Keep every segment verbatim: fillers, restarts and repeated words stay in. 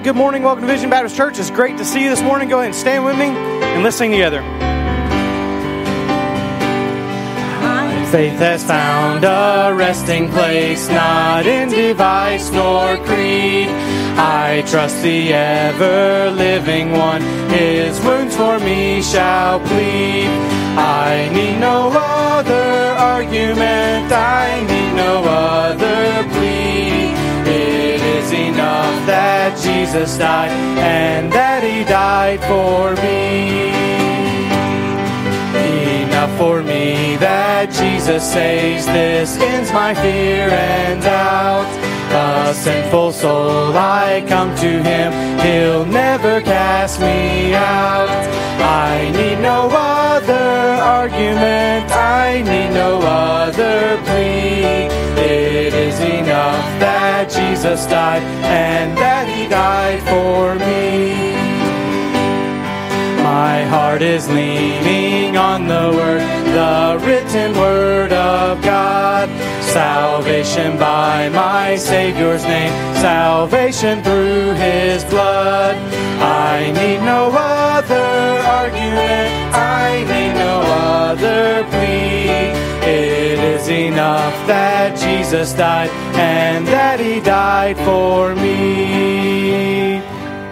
right, good morning. Welcome to Vision Baptist Church. It's great to see you this morning. Go ahead and stand with me and let's sing together. Faith has found a resting place, not in device nor creed. I trust the ever-living one, his wounds for me shall plead. I need no other argument, I need no other plea. It is enough that Jesus died, and that he died for me. Enough for me that Jesus saves, this ends my fear and doubt. A sinful soul, I come to him, he'll never cast me out. I need no other argument, I need no other plea. It is enough that Jesus died, and that he died for me. My heart is leaning on the word, the written word of God. Salvation by my Savior's name, salvation through his blood. I need no other argument, I need no other plea. It is enough that Jesus died, and that he died for me.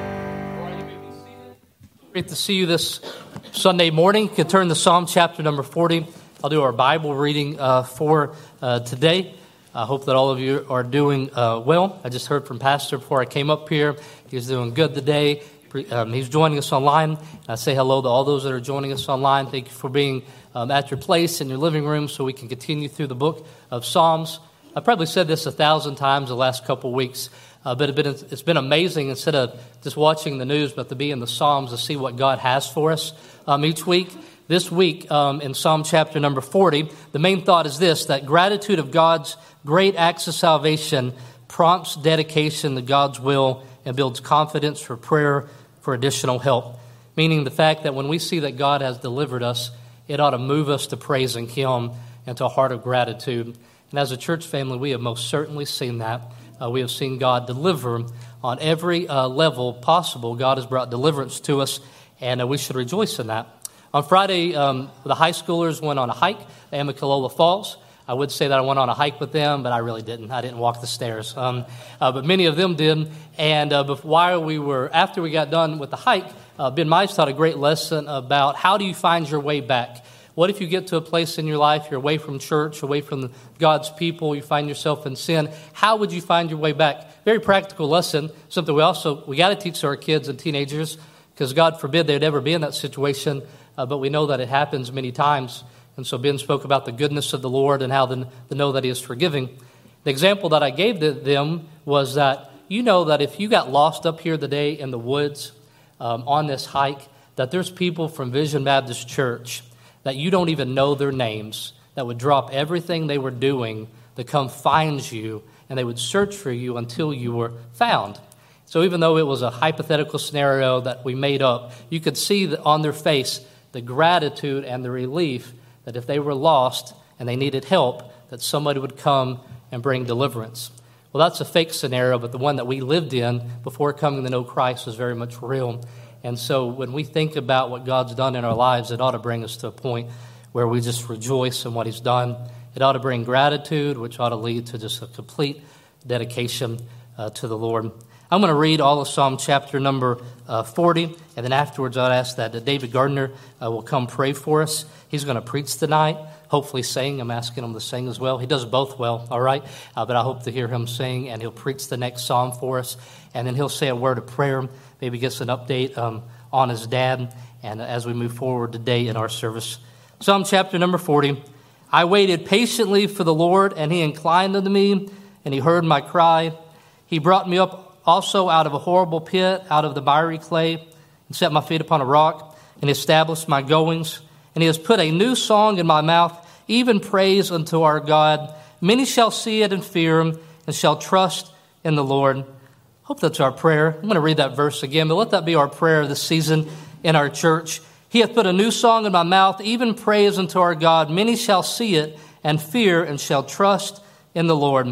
Great to see you this Sunday morning. You can turn to Psalm chapter number forty. I'll do our Bible reading uh, for uh, today. I hope that all of you are doing uh, well. I just heard from Pastor before I came up here. He's doing good today. Um, he's joining us online. I say hello to all those that are joining us online. Thank you for being um, at your place in your living room so we can continue through the book of Psalms. I've probably said this a thousand times the last couple weeks. Uh, but it's been amazing, instead of just watching the news, but to be in the Psalms to see what God has for us um, each week. This week, um, in Psalm chapter number forty, the main thought is this, that gratitude of God's great acts of salvation prompts dedication to God's will and builds confidence for prayer for additional help. Meaning the fact that when we see that God has delivered us, it ought to move us to praising him and to a heart of gratitude. And as a church family, we have most certainly seen that. Uh, we have seen God deliver on every uh, level possible. God has brought deliverance to us, and uh, we should rejoice in that. On Friday, um, the high schoolers went on a hike at Amicalola Falls. I would say that I went on a hike with them, but I really didn't. I didn't walk the stairs. Um, uh, but many of them did. And uh, while we were, after we got done with the hike, uh, Ben Mize taught a great lesson about how do you find your way back. What if you get to a place in your life, you're away from church, away from God's people, you find yourself in sin? How would you find your way back? Very practical lesson, something we also, we got to teach to our kids and teenagers, because God forbid they'd ever be in that situation, uh, but we know that it happens many times. And so Ben spoke about the goodness of the Lord and how to, to know that he is forgiving. The example that I gave to them was that, you know that if you got lost up here today in the woods um, on this hike, that there's people from Vision Baptist Church that you don't even know their names, that would drop everything they were doing to come find you, and they would search for you until you were found. So even though it was a hypothetical scenario that we made up, you could see that on their face the gratitude and the relief that if they were lost and they needed help, that somebody would come and bring deliverance. Well, that's a fake scenario, but the one that we lived in before coming to know Christ was very much real. And so when we think about what God's done in our lives, it ought to bring us to a point where we just rejoice in what he's done. It ought to bring gratitude, which ought to lead to just a complete dedication uh, to the Lord. I'm going to read all of Psalm chapter number uh, forty, and then afterwards I'd ask that David Gardner uh, will come pray for us. He's going to preach tonight, hopefully sing. I'm asking him to sing as well. He does both well, all right? Uh, but I hope to hear him sing, and he'll preach the next psalm for us, and then he'll say a word of prayer, maybe get us an update um, on his dad, and as we move forward today in our service. Psalm chapter number forty. I waited patiently for the Lord, and he inclined unto me, and he heard my cry. He brought me up also out of a horrible pit, out of the miry clay, and set my feet upon a rock, and established my goings. And he has put a new song in my mouth, even praise unto our God. Many shall see it and fear him, and shall trust in the Lord. Hope that's our prayer. I'm going to read that verse again, but let that be our prayer this season in our church. He hath put a new song in my mouth, even praise unto our God. Many shall see it and fear, and shall trust in the Lord.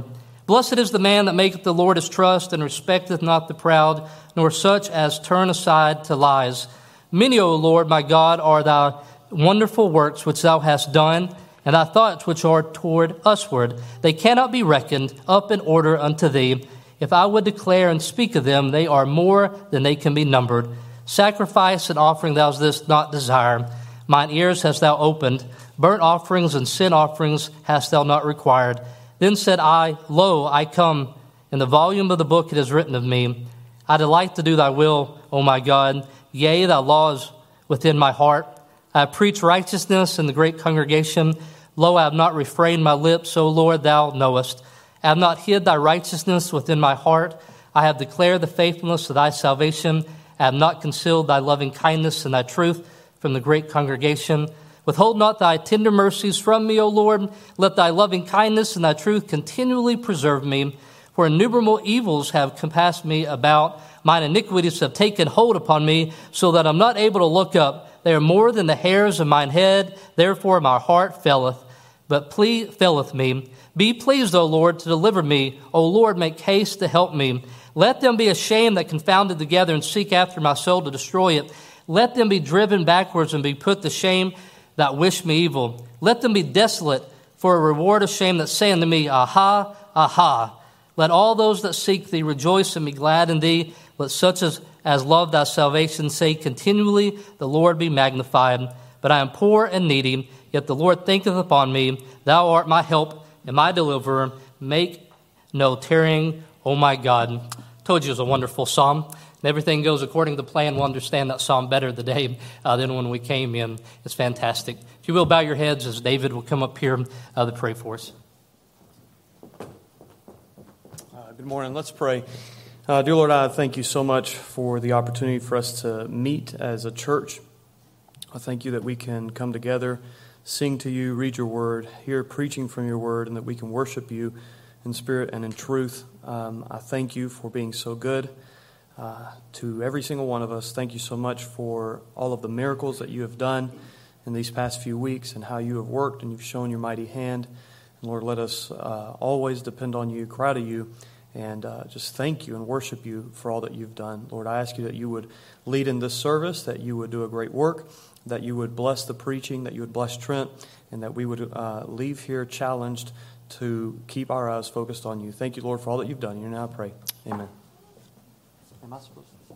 Blessed is the man that maketh the Lord his trust, and respecteth not the proud, nor such as turn aside to lies. Many, O Lord, my God, are thy wonderful works which thou hast done, and thy thoughts which are toward usward. They cannot be reckoned up in order unto thee. If I would declare and speak of them, they are more than they can be numbered. Sacrifice and offering thou didst not desire. Mine ears hast thou opened. Burnt offerings and sin offerings hast thou not required. Then said I, Lo, I come. In the volume of the book it is written of me. I delight to do thy will, O my God. Yea, thy law is within my heart. I have preached righteousness in the great congregation. Lo, I have not refrained my lips, O Lord, thou knowest. I have not hid thy righteousness within my heart. I have declared the faithfulness of thy salvation. I have not concealed thy loving kindness and thy truth from the great congregation. Withhold not thy tender mercies from me, O Lord. Let thy loving kindness and thy truth continually preserve me. For innumerable evils have compassed me about. Mine iniquities have taken hold upon me, so that I'm not able to look up. They are more than the hairs of mine head. Therefore my heart faileth, but please, faileth me. Be pleased, O Lord, to deliver me. O Lord, make haste to help me. Let them be ashamed that confounded together and seek after my soul to destroy it. Let them be driven backwards and be put to shame that wish me evil. Let them be desolate for a reward of shame that say unto me, Aha, aha. Let all those that seek thee rejoice and be glad in thee. Let such as, as love thy salvation say continually, The Lord be magnified. But I am poor and needy, yet the Lord thinketh upon me. Thou art my help and my deliverer. Make no tarrying, O my God. Told you it was a wonderful psalm. And everything goes according to plan. We'll understand that psalm better today uh, than when we came in. It's fantastic. If you will, bow your heads as David will come up here uh, to pray for us. Uh, good morning. Let's pray. Uh, dear Lord, I thank you so much for the opportunity for us to meet as a church. I thank you that we can come together, sing to you, read your word, hear preaching from your word, and that we can worship you in spirit and in truth. Um, I thank you for being so good. Uh, to every single one of us, thank you so much for all of the miracles that you have done in these past few weeks and how you have worked and you've shown your mighty hand. And Lord, let us uh, always depend on you, cry to you, and uh, just thank you and worship you for all that you've done. Lord, I ask you that you would lead in this service, that you would do a great work, that you would bless the preaching, that you would bless Trent, and that we would uh, leave here challenged to keep our eyes focused on you. Thank you, Lord, for all that you've done. You now I pray. Amen. Am I supposed to?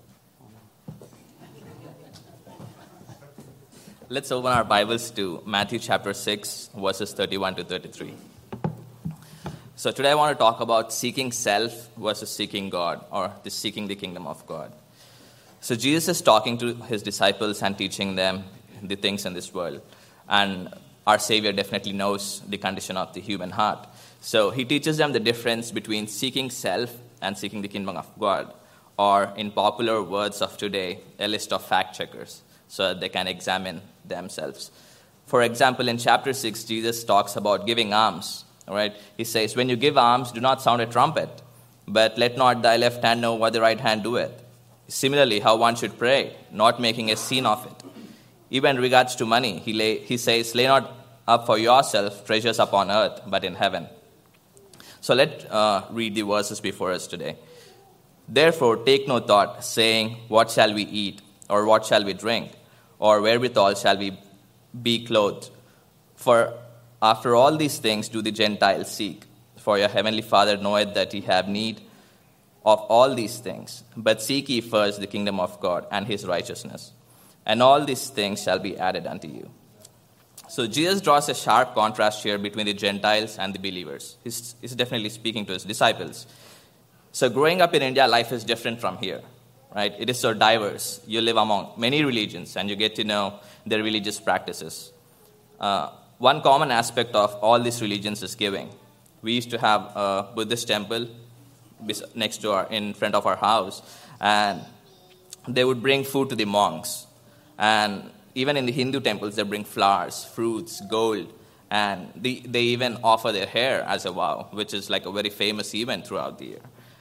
Let's open our Bibles to Matthew chapter six, verses thirty-one to thirty-three. So today I want to talk about seeking self versus seeking God, or the seeking the kingdom of God. So Jesus is talking to his disciples and teaching them the things in this world. And our Savior definitely knows the condition of the human heart. So he teaches them the difference between seeking self and seeking the kingdom of God, or in popular words of today, a list of fact checkers, so that they can examine themselves. For example, in chapter six, Jesus talks about giving alms. All right? He says, when you give alms, do not sound a trumpet, but let not thy left hand know what the right hand doeth. Similarly, how one should pray, not making a scene of it. Even in regards to money, he, lay, he says, lay not up for yourself treasures upon earth, but in heaven. So let's uh, read the verses before us today. Therefore, take no thought, saying, what shall we eat, or what shall we drink, or wherewithal shall we be clothed? For after all these things do the Gentiles seek. For your heavenly Father knoweth that ye have need of all these things. But seek ye first the kingdom of God and his righteousness, and all these things shall be added unto you. So Jesus draws a sharp contrast here between the Gentiles and the believers. He's, he's definitely speaking to his disciples. So growing up in India, life is different from here, right? It is so diverse. You live among many religions, and you get to know their religious practices. Uh, one common aspect of all these religions is giving. We used to have a Buddhist temple next to our, in front of our house, and they would bring food to the monks. And even in the Hindu temples, they bring flowers, fruits, gold, and they, they even offer their hair as a vow, which is like a very famous event throughout the year.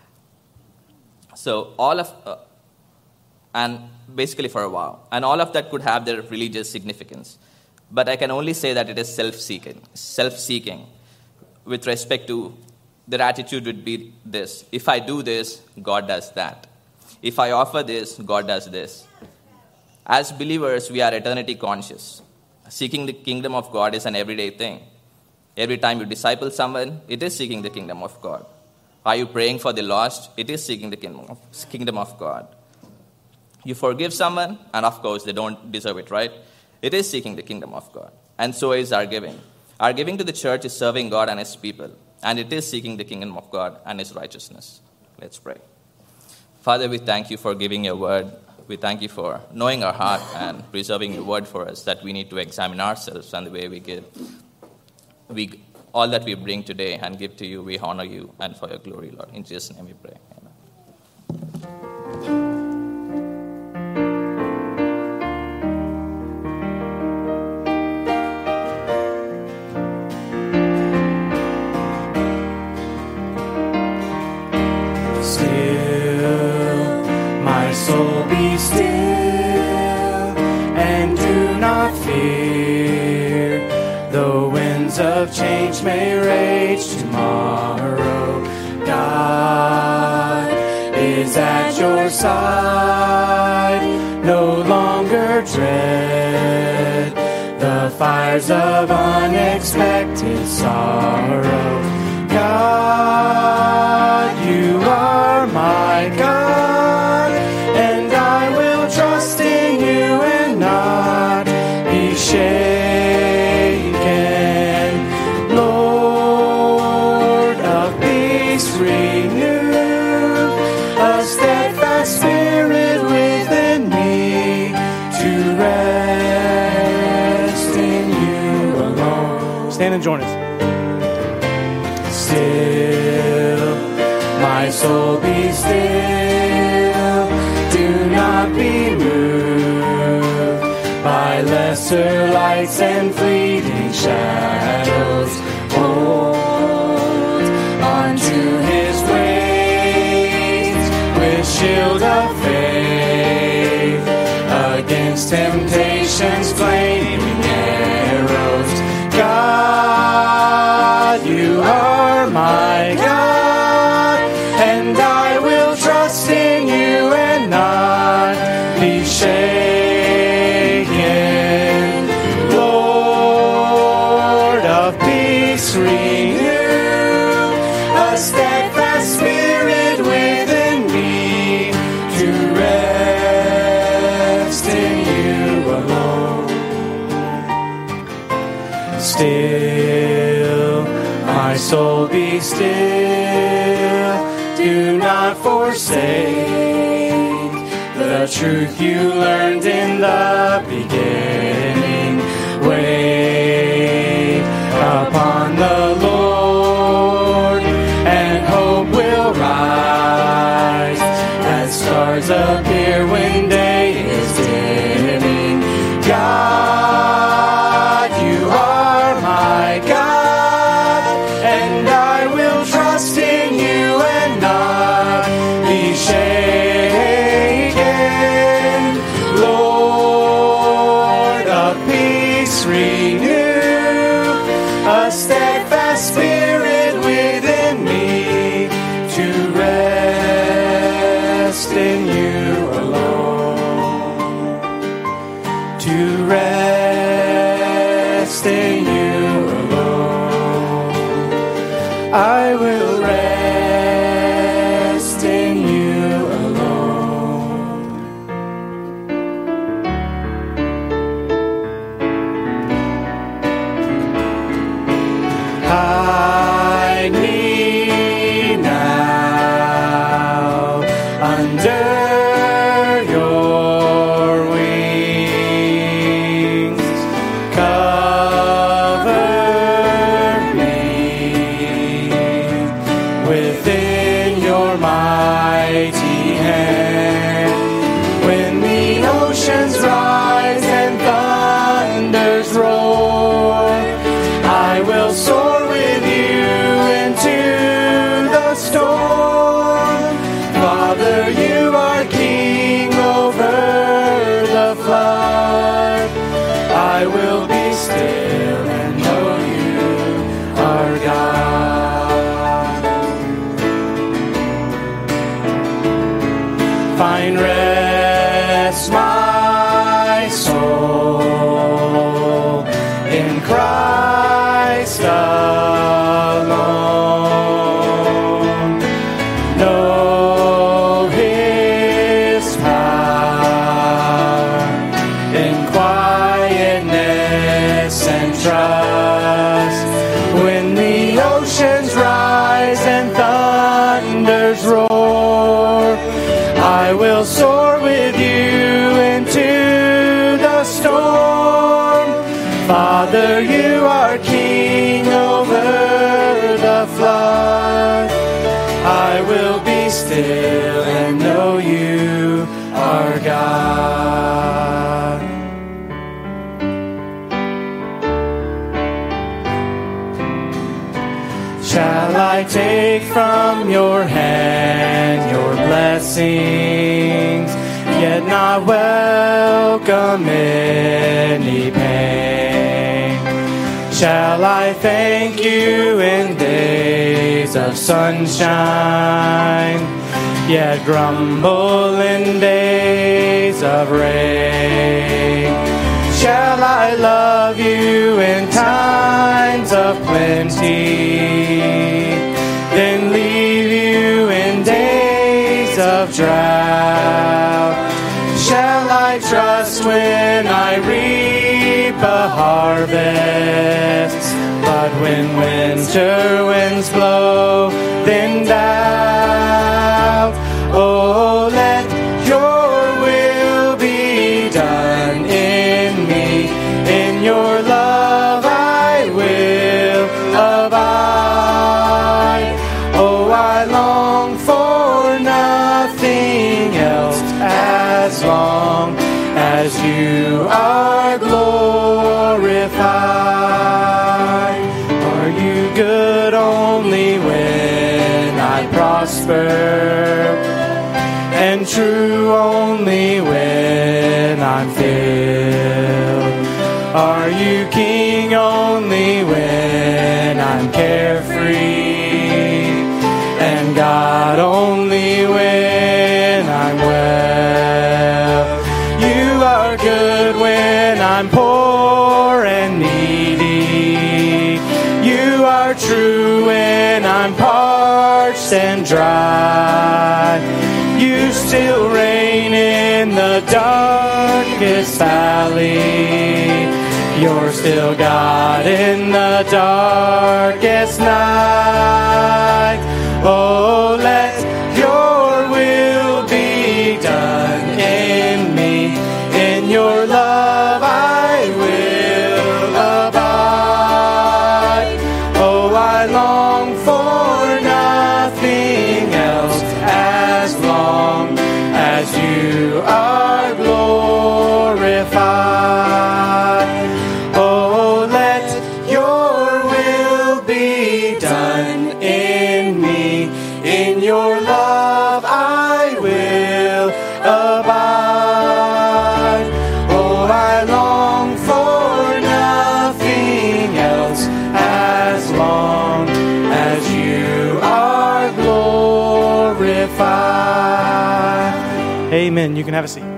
So all of, uh, and basically for a while, and all of that could have their religious significance. But I can only say that it is self-seeking, self-seeking with respect to their attitude would be this: if I do this, God does that. If I offer this, God does this. As believers, we are eternity conscious. Seeking the kingdom of God is an everyday thing. Every time you disciple someone, it is seeking the kingdom of God. Are you praying for the lost? It is seeking the kingdom of, kingdom of God. You forgive someone, and of course, they don't deserve it, right? It is seeking the kingdom of God. And so is our giving. Our giving to the church is serving God and His people, and it is seeking the kingdom of God and His righteousness. Let's pray. Father, we thank you for giving your word. We thank you for knowing our heart and preserving your word for us, that we need to examine ourselves and the way we give. We, all that we bring today and give to you, we honor you and for your glory, Lord. In Jesus' name we pray. Amen. Soul, be still and do not fear. The winds of change may rage tomorrow. God is at your side. No longer dread the fires of unexpected sorrow. God, you are my God. Shaken, Lord of peace, renew a steadfast spirit within me to rest in you alone. Stand and join us. Still, my soul, be still. Do not be moved by lesser lights and fleeting shadows. Hold onto His ways with shield of faith against temptation's flaming arrows. God, you are my God, and I will trust in you and not be shaken. Renew a steadfast spirit within me to rest in you alone. Still, my soul, be still. Do not forsake the truth you learned in the beginning. Wait upon the Lord, and hope will rise as stars appear when day is dimming. God, you are my God, and I will trust in you and not be shaken. Lord of peace, renew a steadfast spirit within me to rest in you alone. To rest in you alone. I will rest in you alone. Hide me now under your wings. Cover me within your mighty hand. When the oceans rise and thunders roar, I will soar storm. Father, you are king over the flood. I will be still and know you are God. trust. When the oceans rise and thunders roar, I will soar with you into the storm. Father, you are king over the flood. I will be still and know you are God. Shall I take from your hand your blessings, yet not welcome any pain? Shall I thank you in days of sunshine, yet grumble in days of rain? Shall I love you in times of plenty, then leave you in days of drought? Shall I trust when I reap a harvest, but when winter winds blow, then doubt? Oh, let your will be done in me. In your love I will abide. Oh, I long for nothing else as long as you are glorified. Are you good only when I prosper, and true only when I'm filled? Are you king only when I'm carefree, and God only when I'm well? You are good when I'm poor and needy. You are true when I'm parched and dry. You still reign in the darkest valley. You're still God in the darkest night. Oh, let your will be done in me. In your love I will abide. Oh, I long for nothing else as long as you are glorified. Oh, let your will be done in me. In your love I will abide. Oh, I long for nothing else as long as you are glorified. Amen. You can have a seat.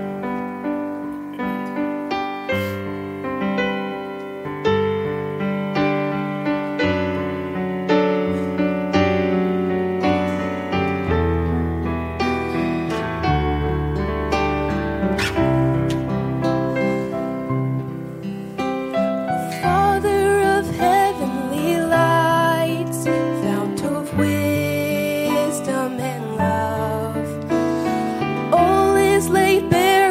Laid bare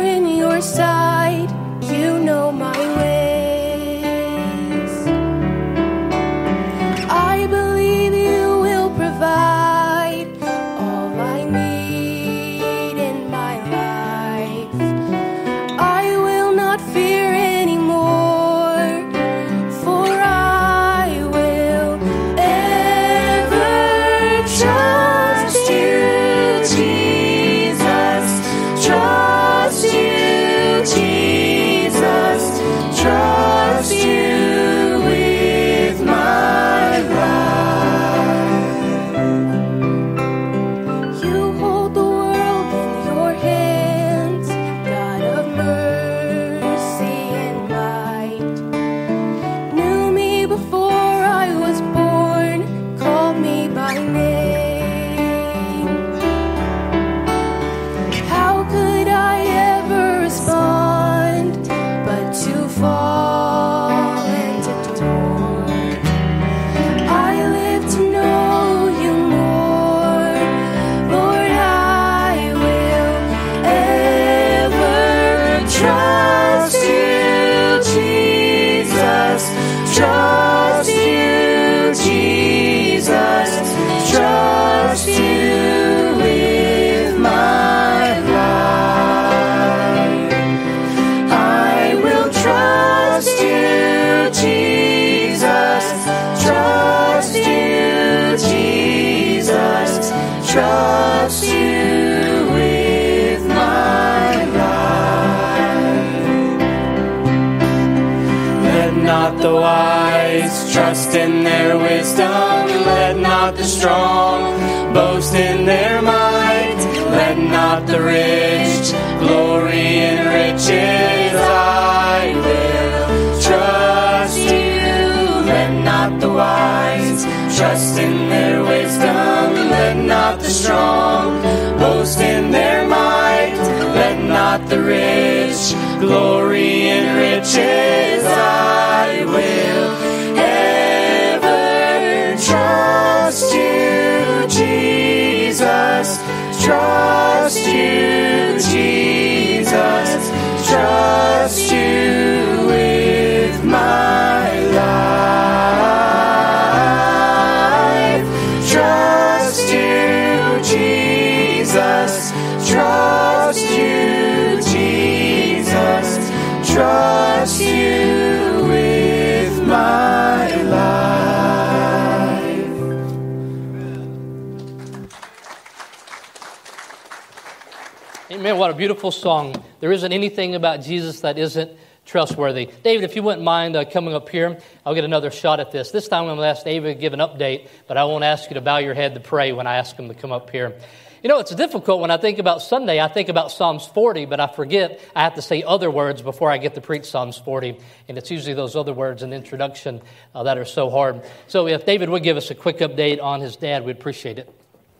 not the wise trust in their wisdom. Let not the strong boast in their might. Let not the rich glory in riches. I will trust you. Let not the wise trust in their wisdom. Let not the strong boast in their might. Let not the rich glory in riches. I will ever trust you, Jesus. Trust you, Jesus. Trust you with my life. Trust you, Jesus. Trust you, Jesus. Trust you with my life. Amen. What a beautiful song. There isn't anything about Jesus that isn't trustworthy. David, if you wouldn't mind uh, coming up here, I'll get another shot at this. This time I'm going to ask David to give an update, but I won't ask you to bow your head to pray when I ask him to come up here. You know, it's difficult when I think about Sunday. I think about Psalms forty, but I forget I have to say other words before I get to preach Psalms forty. And it's usually those other words in the introduction uh, that are so hard. So if David would give us a quick update on his dad, we'd appreciate it.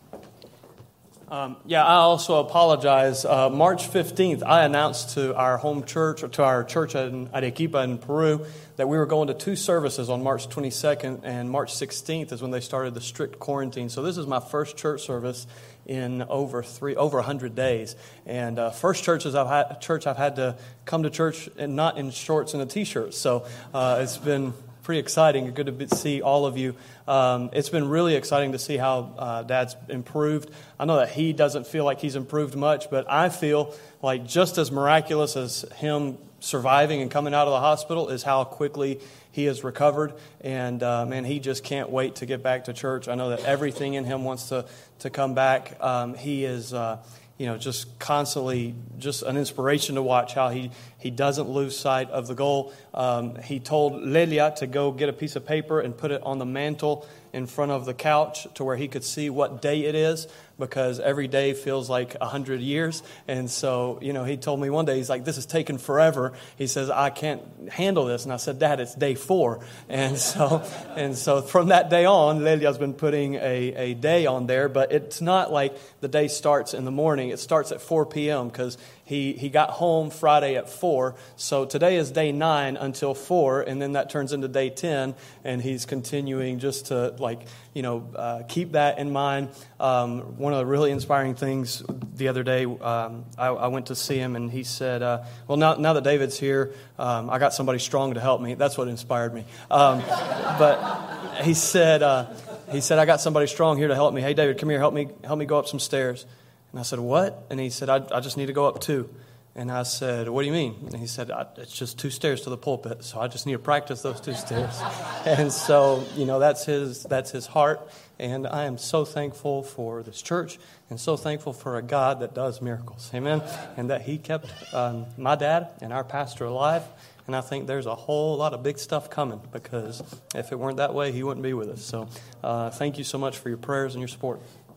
Um, yeah, I also apologize. Uh, March fifteenth, I announced to our home church, or to our church in Arequipa in Peru, that we were going to two services on March twenty-second, and March sixteenth is when they started the strict quarantine. So this is my first church service in over three over one hundred days. And uh, first churches I've had, church I've had to come to church and not in shorts and a t-shirt. So uh, it's been pretty exciting. Good to be, see all of you. Um, it's been really exciting to see how uh, Dad's improved. I know that he doesn't feel like he's improved much, but I feel like just as miraculous as him surviving and coming out of the hospital is how quickly he has recovered. And, uh, man, he just can't wait to get back to church. I know that everything in him wants to, to come back. Um, he is... Uh, You know, just constantly, just an inspiration to watch how he, he doesn't lose sight of the goal. Um, he told Lelia to go get a piece of paper and put it on the mantle in front of the couch to where he could see what day it is, because every day feels like a hundred years. And so, you know, he told me one day, he's like, this is taking forever. He says, I can't handle this. And I said, Dad, it's day four. And so, and so from that day on, Lelia's been putting a, a day on there, but it's not like the day starts in the morning. It starts at four p.m. because He he got home Friday at four, so today is day nine until four, and then that turns into day ten, and he's continuing just to, like, you know, uh, keep that in mind. Um, one of the really inspiring things the other day, um, I, I went to see him, and he said, uh, well, now, now that David's here, um, I got somebody strong to help me. That's what inspired me. Um, but he said, uh, he said, I got somebody strong here to help me. Hey, David, come here, help me, help me go up some stairs. And I said, what? And he said, I, I just need to go up two. And I said, what do you mean? And he said, it's just two stairs to the pulpit, so I just need to practice those two stairs. And so, you know, that's his that's his heart. And I am so thankful for this church and so thankful for a God that does miracles. Amen. And that he kept um, my dad and our pastor alive. And I think there's a whole lot of big stuff coming, because if it weren't that way, he wouldn't be with us. So uh, thank you so much for your prayers and your support.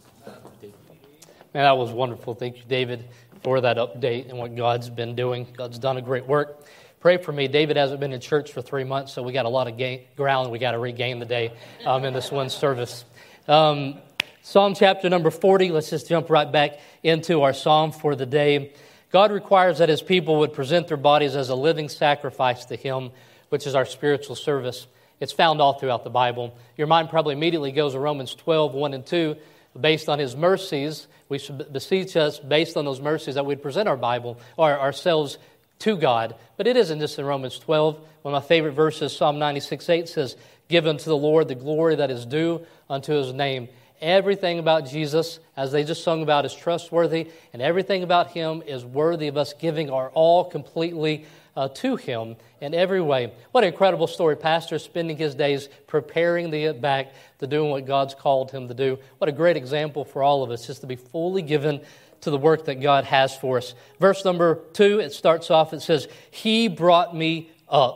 Man, that was wonderful. Thank you, David, for that update and what God's been doing. God's done a great work. Pray for me. David hasn't been in church for three months, so we got a lot of gain, ground we got to regain today um, in this one service. Um, Psalm chapter number forty. Let's just jump right back into our psalm for the day. God requires that his people would present their bodies as a living sacrifice to him, which is our spiritual service. It's found all throughout the Bible. Your mind probably immediately goes to Romans twelve, one and two. Based on his mercies, we should beseech us, based on those mercies, that we'd present our Bible or ourselves to God. But it isn't just in Romans twelve. One of my favorite verses, Psalm ninety-six, eight says, give unto the Lord the glory that is due unto his name. Everything about Jesus, as they just sung about, is trustworthy, and everything about him is worthy of us giving our all completely uh, to him in every way. What an incredible story. Pastor spending his days preparing to get back to doing what God's called him to do. What a great example for all of us, just to be fully given to the work that God has for us. Verse number two, it starts off, it says, he brought me up.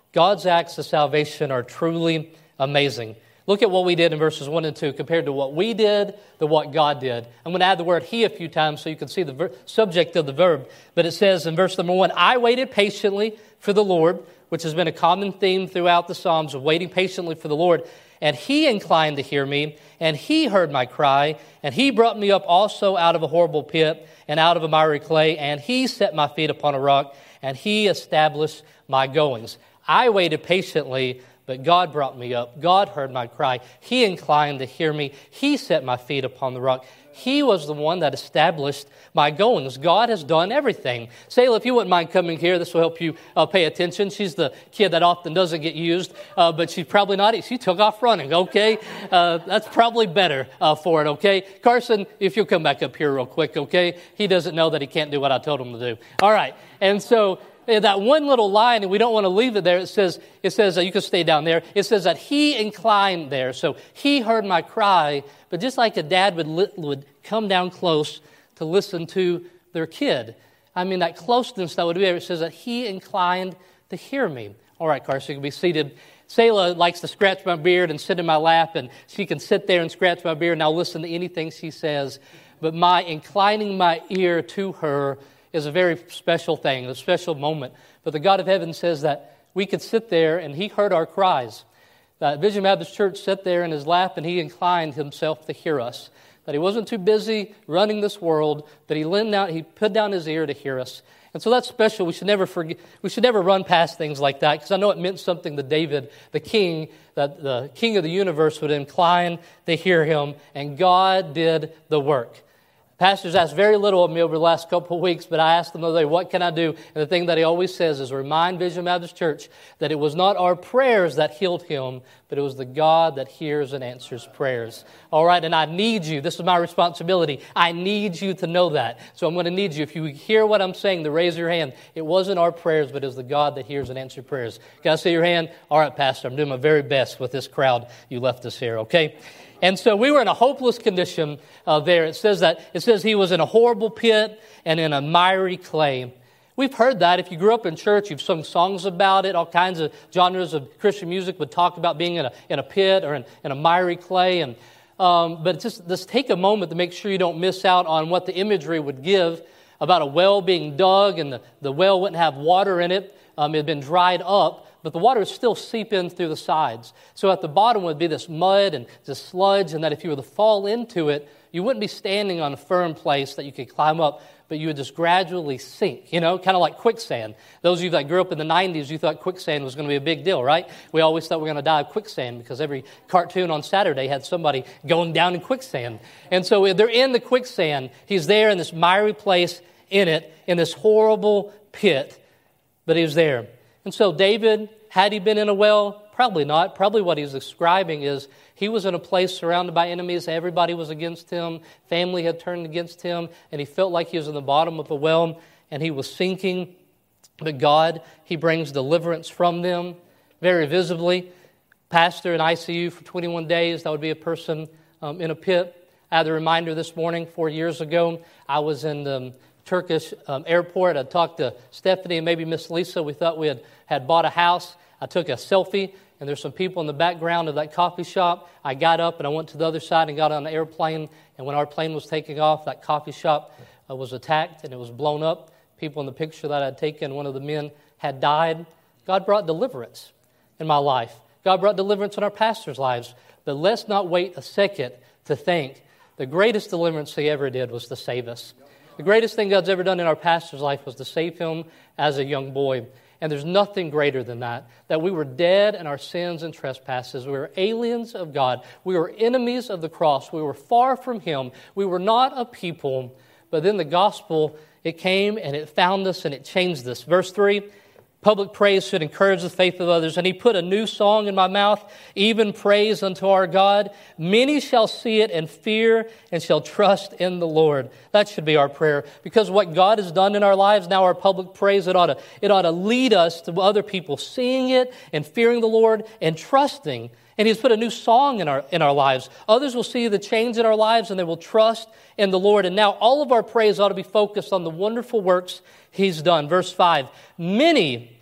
God's acts of salvation are truly amazing. Look at what we did in verses one and two compared to what we did to what God did. I'm going to add the word he a few times so you can see the ver- subject of the verb. But it says in verse number one, I waited patiently for the Lord, which has been a common theme throughout the Psalms of waiting patiently for the Lord. And he inclined to hear me, and he heard my cry, and he brought me up also out of a horrible pit and out of a miry clay, and he set my feet upon a rock, and he established my goings. I waited patiently, but God brought me up. God heard my cry. He inclined to hear me. He set my feet upon the rock. He was the one that established my goings. God has done everything. Sayla, if you wouldn't mind coming here, this will help you uh, pay attention. She's the kid that often doesn't get used, uh, but she's probably not. She took off running, okay? Uh, that's probably better uh, for it, okay? Carson, if you'll come back up here real quick, okay? He doesn't know that he can't do what I told him to do. All right, and so that one little line, and we don't want to leave it there, it says, it says uh, you can stay down there. It says that he inclined there. So he heard my cry, but just like a dad would, li- would come down close to listen to their kid. I mean, that closeness that would be there, it says that he inclined to hear me. All right, Carson, you can be seated. Sayla likes to scratch my beard and sit in my lap, and she can sit there and scratch my beard, and I'll listen to anything she says. But my inclining my ear to her is a very special thing, a special moment. But the God of heaven says that we could sit there and he heard our cries. That Vision Baptist Church sat there in his lap and he inclined himself to hear us. That he wasn't too busy running this world, but he leaned out, he put down his ear to hear us. And so that's special. We should never forget, we should never run past things like that, because I know it meant something to David, the king, that the king of the universe would incline to hear him, and God did the work. Pastors asked very little of me over the last couple of weeks, but I asked them the other day, what can I do? And the thing that he always says is remind Vision Baptist Church that it was not our prayers that healed him, but it was the God that hears and answers prayers. All right, and I need you. This is my responsibility. I need you to know that. So I'm going to need you. If you hear what I'm saying, to raise your hand. It wasn't our prayers, but it was the God that hears and answers prayers. Can I see your hand? All right, Pastor, I'm doing my very best with this crowd you left us here, okay? And so we were in a hopeless condition uh, there. It says that it says he was in a horrible pit and in a miry clay. We've heard that. If you grew up in church, you've sung songs about it. All kinds of genres of Christian music would talk about being in a in a pit or in, in a miry clay. And um, but just just take a moment to make sure you don't miss out on what the imagery would give about a well being dug, and the, the well wouldn't have water in it. Um, it had been dried up, but the water would still seep in through the sides. So at the bottom would be this mud and this sludge, and that if you were to fall into it, you wouldn't be standing on a firm place that you could climb up, but you would just gradually sink, you know, kind of like quicksand. Those of you that grew up in the nineties, you thought quicksand was going to be a big deal, right? We always thought we were going to die of quicksand because every cartoon on Saturday had somebody going down in quicksand. And so they're in the quicksand. He's there in this miry place in it, in this horrible pit, but he was there. And so David, had he been in a well? Probably not. Probably what he's describing is he was in a place surrounded by enemies. Everybody was against him. Family had turned against him. And he felt like he was in the bottom of a well and he was sinking. But God, he brings deliverance from them very visibly. Pastor in I C U for twenty-one days. That would be a person um, in a pit. I had a reminder this morning, four years ago. I was in the Turkish um, airport. I talked to Stephanie and maybe Miss Lisa. We thought we had, had bought a house. I took a selfie, and there's some people in the background of that coffee shop. I got up, and I went to the other side and got on an airplane, and when our plane was taking off, that coffee shop uh, was attacked, and it was blown up. People in the picture that I had taken, one of the men had died. God brought deliverance in my life. God brought deliverance in our pastors' lives. But let's not wait a second to think the greatest deliverance he ever did was to save us. The greatest thing God's ever done in our pastor's life was to save him as a young boy. And there's nothing greater than that, that we were dead in our sins and trespasses. We were aliens of God. We were enemies of the cross. We were far from him. We were not a people. But then the gospel, it came and it found us and it changed us. Verse three, public praise should encourage the faith of others. And he put a new song in my mouth, even praise unto our God. Many shall see it and fear and shall trust in the Lord. That should be our prayer. Because what God has done in our lives, now our public praise, it ought to, it ought to lead us to other people seeing it and fearing the Lord and trusting. And he's put a new song in our in our lives. Others will see the change in our lives and they will trust in the Lord. And now all of our praise ought to be focused on the wonderful works he's done. Verse five, many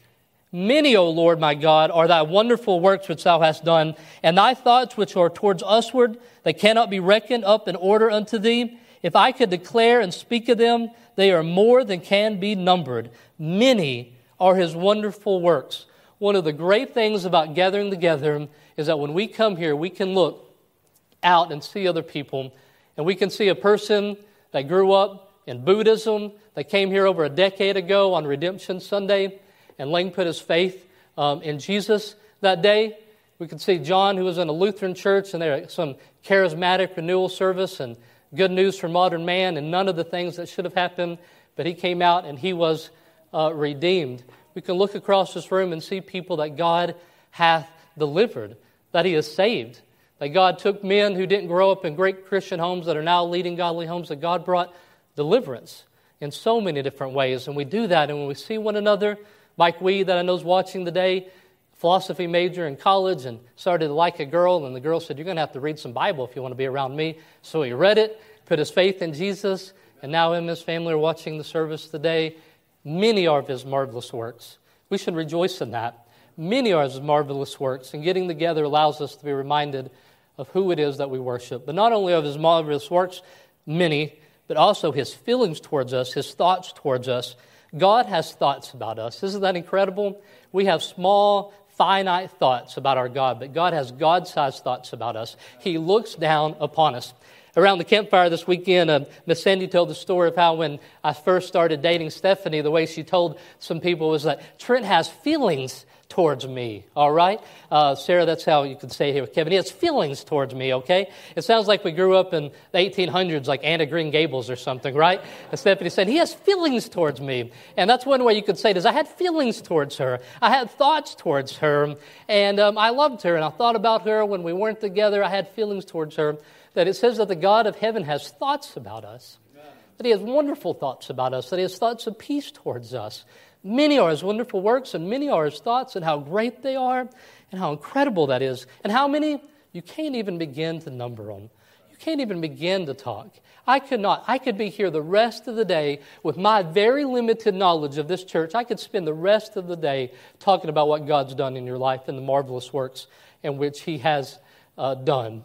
Many, O Lord my God, are thy wonderful works which thou hast done, and thy thoughts which are towards usward, they cannot be reckoned up in order unto thee. If I could declare and speak of them, they are more than can be numbered. Many are his wonderful works. One of the great things about gathering together is that when we come here, we can look out and see other people, and we can see a person that grew up in Buddhism, that came here over a decade ago on Redemption Sunday, and Lang put his faith um, in Jesus that day. We could see John, who was in a Lutheran church, and there was some charismatic renewal service and good news for modern man, and none of the things that should have happened, but he came out and he was uh, redeemed. We can look across this room and see people that God hath delivered, that he has saved, that God took men who didn't grow up in great Christian homes that are now leading godly homes, that God brought deliverance in so many different ways. And we do that, and when we see one another, Mike Wee, that I know is watching today, philosophy major in college, and started to like a girl, and the girl said, you're going to have to read some Bible if you want to be around me. So he read it, put his faith in Jesus, and now him and his family are watching the service today. Many are of his marvelous works. We should rejoice in that. Many are his marvelous works, and getting together allows us to be reminded of who it is that we worship. But not only of his marvelous works, many, but also his feelings towards us, his thoughts towards us. God has thoughts about us. Isn't that incredible? We have small, finite thoughts about our God, but God has God-sized thoughts about us. He looks down upon us. Around the campfire this weekend, uh, Miss Sandy told the story of how when I first started dating Stephanie, the way she told some people was that Trent has feelings towards me, all right? Uh, Sarah, that's how you could say it here with Kevin. He has feelings towards me, okay? It sounds like we grew up in the eighteen hundreds, like Anne of Green Gables or something, right? And Stephanie said, he has feelings towards me. And that's one way you could say it is, I had feelings towards her. I had thoughts towards her. And um, I loved her, and I thought about her when we weren't together. I had feelings towards her. That it says that the God of heaven has thoughts about us. Amen. That he has wonderful thoughts about us. That he has thoughts of peace towards us. Many are his wonderful works, and many are his thoughts, and how great they are, and how incredible that is. And how many, you can't even begin to number them. You can't even begin to talk. I could not. I could be here the rest of the day with my very limited knowledge of this church. I could spend the rest of the day talking about what God's done in your life and the marvelous works in which he has uh, done.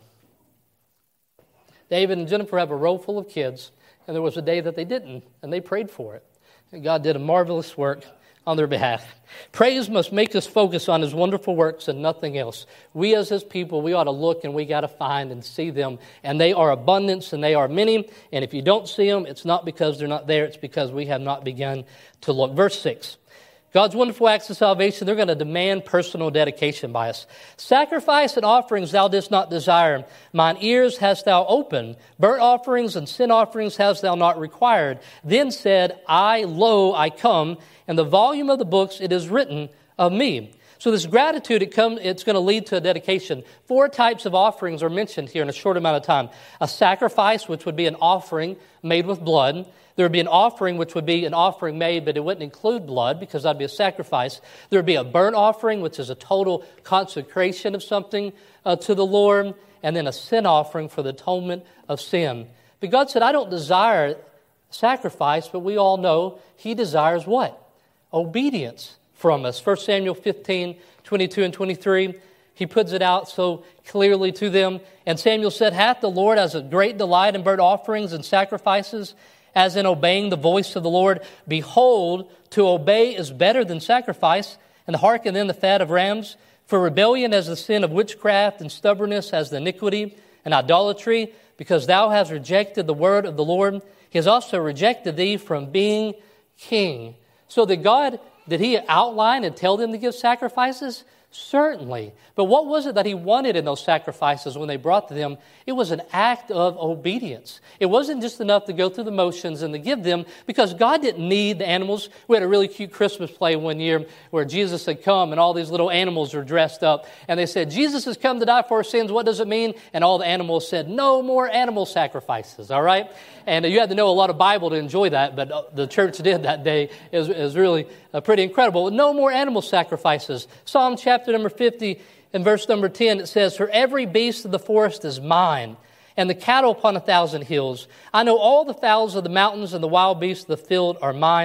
David and Jennifer have a row full of kids, and there was a day that they didn't, and they prayed for it. And God did a marvelous work on their behalf. Praise must make us focus on his wonderful works and nothing else. We as his people, we ought to look and we got to find and see them. And they are abundance and they are many. And if you don't see them, it's not because they're not there. It's because we have not begun to look. Verse six. God's wonderful acts of salvation, they're going to demand personal dedication by us. Sacrifice and offerings thou didst not desire. Mine ears hast thou opened. Burnt offerings and sin offerings hast thou not required. Then said I, lo, I come. In the volume of the books it is written of me. So this gratitude, it comes, it's going to lead to a dedication. Four types of offerings are mentioned here in a short amount of time. A sacrifice, which would be an offering made with blood. There would be an offering, which would be an offering made, but it wouldn't include blood because that would be a sacrifice. There would be a burnt offering, which is a total consecration of something uh, to the Lord. And then a sin offering for the atonement of sin. But God said, I don't desire sacrifice, but we all know he desires what? Obedience from us. First Samuel fifteen, twenty-two and twenty-three, he puts it out so clearly to them. And Samuel said, hath the Lord as a great delight in burnt offerings and sacrifices, as in obeying the voice of the Lord? Behold, to obey is better than sacrifice, and to hearken then the fat of rams. For rebellion as the sin of witchcraft, and stubbornness as the iniquity and idolatry, because thou hast rejected the word of the Lord, he has also rejected thee from being king. So that God, did he outline and tell them to give sacrifices? Certainly. But what was it that he wanted in those sacrifices when they brought to them? It was an act of obedience. It wasn't just enough to go through the motions and to give them, because God didn't need the animals. We had a really cute Christmas play one year where Jesus had come and all these little animals were dressed up. And they said, Jesus has come to die for our sins. What does it mean? And all the animals said, no more animal sacrifices. All right? And you had to know a lot of Bible to enjoy that, but the church did that day. It was, it was really uh, pretty incredible. No more animal sacrifices. Psalm chapter number fifty and verse number ten, it says, for every beast of the forest is mine, and the cattle upon a thousand hills. I know all the fowls of the mountains and the wild beasts of the field are mine.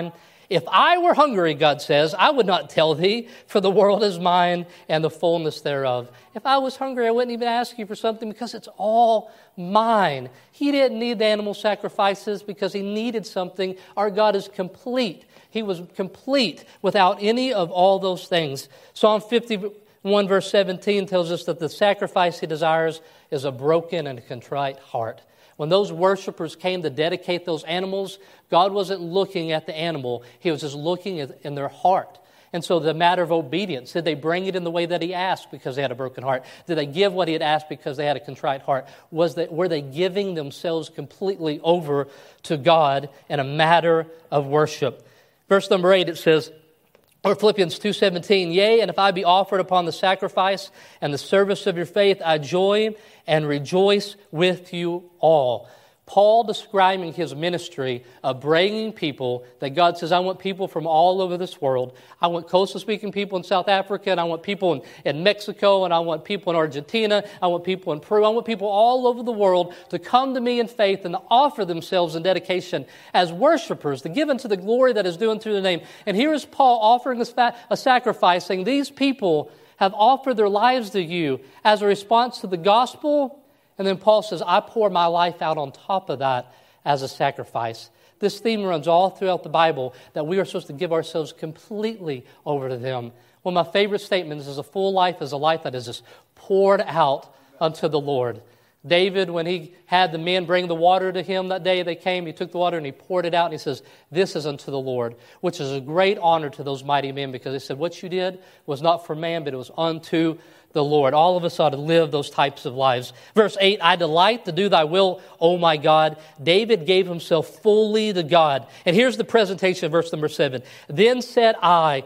If I were hungry, God says, I would not tell thee, for the world is mine and the fullness thereof. If I was hungry, I wouldn't even ask you for something because it's all mine. He didn't need the animal sacrifices because he needed something. Our God is complete. He was complete without any of all those things. Psalm fifty-one verse seventeen tells us that the sacrifice he desires is a broken and a contrite heart. When those worshipers came to dedicate those animals, God wasn't looking at the animal. He was just looking at, in their heart. And so the matter of obedience, did they bring it in the way that he asked because they had a broken heart? Did they give what he had asked because they had a contrite heart? Was they, were they giving themselves completely over to God in a matter of worship? Verse number eight, it says, or Philippians two seventeen, yea, and if I be offered upon the sacrifice and the service of your faith, I joy and rejoice with you all. Paul describing his ministry of bringing people that God says, I want people from all over this world. I want coastal-speaking people in South Africa, and I want people in, in Mexico, and I want people in Argentina. I want people in Peru. I want people all over the world to come to me in faith and to offer themselves in dedication as worshipers, to give unto the glory that is due unto the name. And here is Paul offering a, a sacrifice, saying, these people have offered their lives to you as a response to the gospel. And then Paul says, I pour my life out on top of that as a sacrifice. This theme runs all throughout the Bible, that we are supposed to give ourselves completely over to them. One of my favorite statements is a full life is a life that is just poured out unto the Lord. David, when he had the men bring the water to him that day, they came, he took the water and he poured it out, and he says, this is unto the Lord, which is a great honor to those mighty men, because they said, what you did was not for man, but it was unto the Lord. All of us ought to live those types of lives. Verse eight, I delight to do thy will, O my God. David gave himself fully to God. And here's the presentation of verse number seven. Then said I,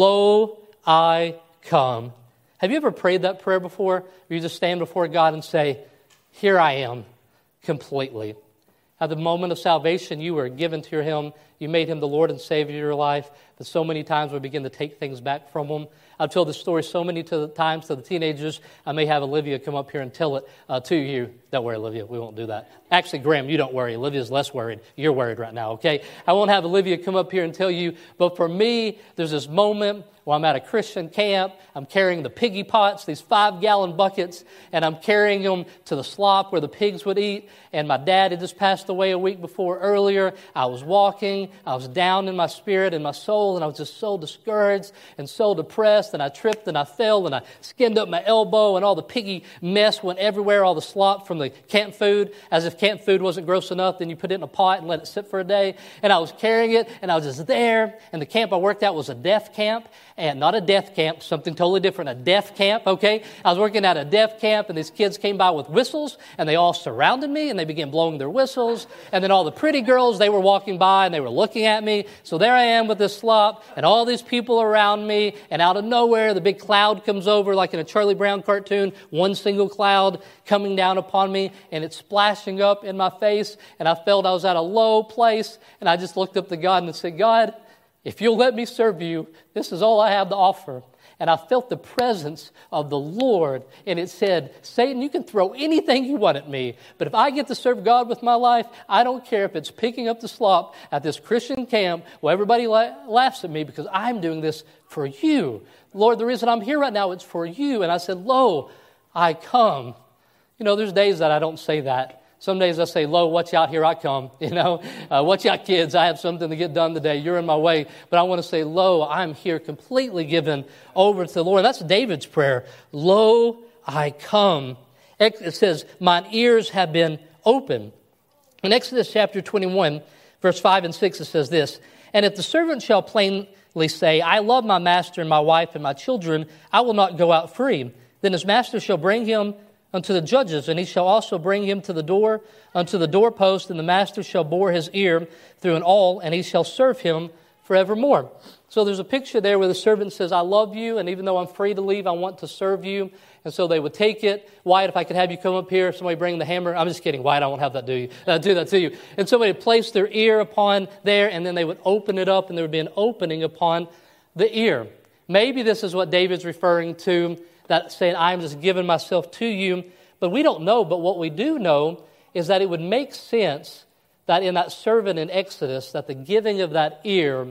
lo, I come. Have you ever prayed that prayer before? Where you just stand before God and say, here I am, completely. At the moment of salvation, you were given to Him. You made Him the Lord and Savior of your life. But so many times we begin to take things back from Him. I've told this story so many to the times to the teenagers. I may have Olivia come up here and tell it uh, to you. Don't worry, Olivia. We won't do that. Actually, Graham, you don't worry. Olivia's less worried. You're worried right now, okay? I won't have Olivia come up here and tell you. But for me, there's this moment where I'm at a Christian camp. I'm carrying the piggy pots, these five-gallon buckets, and I'm carrying them to the slop where the pigs would eat. And my dad had just passed away a week before earlier. I was walking. I was down in my spirit and my soul, and I was just so discouraged and so depressed. And I tripped and I fell and I skinned up my elbow, and all the piggy mess went everywhere, all the slop from the camp food. As if camp food wasn't gross enough, then you put it in a pot and let it sit for a day. And I was carrying it, and I was just there. And the camp I worked at was a deaf camp. And not a death camp, something totally different, a deaf camp, okay? I was working at a deaf camp, and these kids came by with whistles, and they all surrounded me, and they began blowing their whistles. And then all the pretty girls, they were walking by, and they were looking at me. So there I am with this slop, and all these people around me, and out of nowhere, the big cloud comes over, like in a Charlie Brown cartoon, one single cloud coming down upon me, and it's splashing up in my face, and I felt I was at a low place, and I just looked up to God and said, God, if you'll let me serve you, this is all I have to offer. And I felt the presence of the Lord. And it said, Satan, you can throw anything you want at me. But if I get to serve God with my life, I don't care if it's picking up the slop at this Christian camp where everybody la- laughs at me, because I'm doing this for you. Lord, the reason I'm here right now, it's for you. And I said, lo, I come. You know, there's days that I don't say that. Some days I say, lo, watch out, here I come. You know, uh, watch out, kids. I have something to get done today. You're in my way. But I want to say, lo, I'm here completely given over to the Lord. And that's David's prayer. Lo, I come. It says, mine ears have been open. In Exodus chapter twenty-one, verse five and six, it says this, and if the servant shall plainly say, I love my master and my wife and my children, I will not go out free. Then his master shall bring him unto the judges, and he shall also bring him to the door, unto the doorpost, and the master shall bore his ear through an awl, and he shall serve him forevermore. So there's a picture there where the servant says, I love you, and even though I'm free to leave, I want to serve you. And so they would take it. Wyatt, if I could have you come up here, somebody bring the hammer. I'm just kidding. Wyatt, I won't have that do you. Uh, do that to you. And somebody would place their ear upon there, and then they would open it up, and there would be an opening upon the ear. Maybe this is what David's referring to, that saying, I'm just giving myself to you. But we don't know. But what we do know is that it would make sense that in that servant in Exodus, that the giving of that ear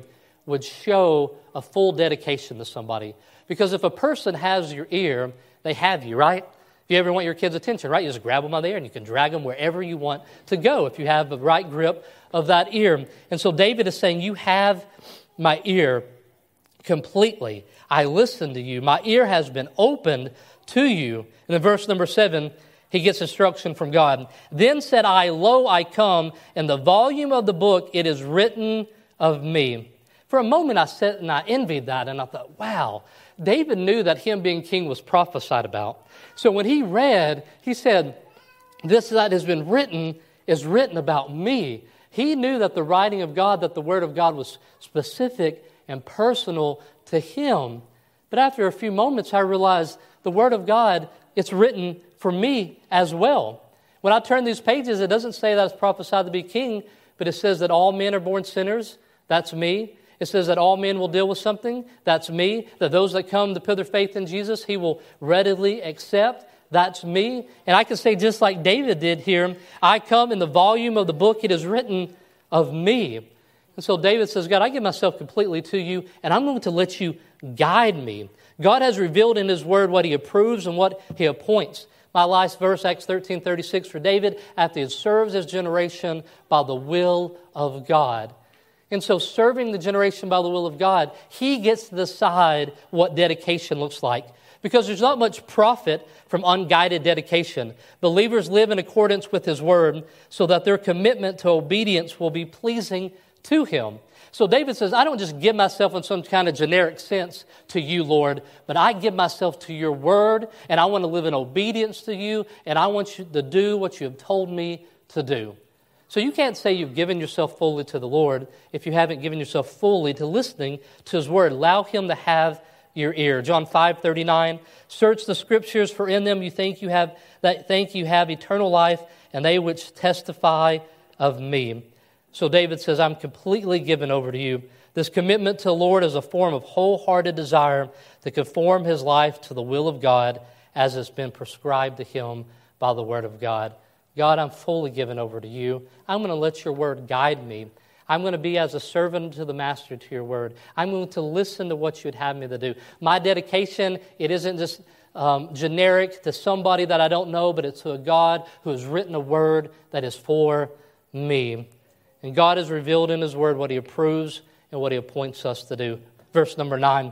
would show a full dedication to somebody. Because if a person has your ear, they have you, right? If you ever want your kids' attention, right, you just grab them by the ear and you can drag them wherever you want to go if you have the right grip of that ear. And so David is saying, you have my ear completely. I listen to you. My ear has been opened to you. And in verse number seven, he gets instruction from God. Then said I, lo, I come. In the volume of the book, it is written of me. For a moment, I sat and I envied that. And I thought, wow, David knew that him being king was prophesied about. So when he read, he said, this that has been written is written about me. He knew that the writing of God, that the word of God was specific and personal to him. But after a few moments, I realized the word of God, it's written for me as well. When I turn these pages, it doesn't say that it's prophesied to be king, but it says that all men are born sinners. That's me. It says that all men will deal with something. That's me. That those that come to put their faith in Jesus, he will readily accept. That's me. And I can say just like David did here, I come in the volume of the book, it is written of me. And so David says, God, I give myself completely to you, and I'm going to let you guide me. God has revealed in his word what he approves and what he appoints. My last verse, Acts thirteen thirty-six, for David, after he serves his generation by the will of God. And so serving the generation by the will of God, he gets to decide what dedication looks like. Because there's not much profit from unguided dedication. Believers live in accordance with his word so that their commitment to obedience will be pleasing to him. So David says, I don't just give myself in some kind of generic sense to you, Lord, but I give myself to your word, and I want to live in obedience to you, and I want you to do what you have told me to do. So you can't say you've given yourself fully to the Lord if you haven't given yourself fully to listening to his word. Allow him to have your ear. John five thirty-nine, search the scriptures, for in them you think you have that think you have eternal life, and they which testify of me. So David says, I'm completely given over to you. This commitment to the Lord is a form of wholehearted desire to conform his life to the will of God as it's been prescribed to him by the word of God. God, I'm fully given over to you. I'm going to let your word guide me. I'm going to be as a servant to the master to your word. I'm going to listen to what you'd have me to do. My dedication, it isn't just um, generic to somebody that I don't know, but it's to a God who has written a word that is for me. And God has revealed in his word what he approves and what he appoints us to do. Verse number nine.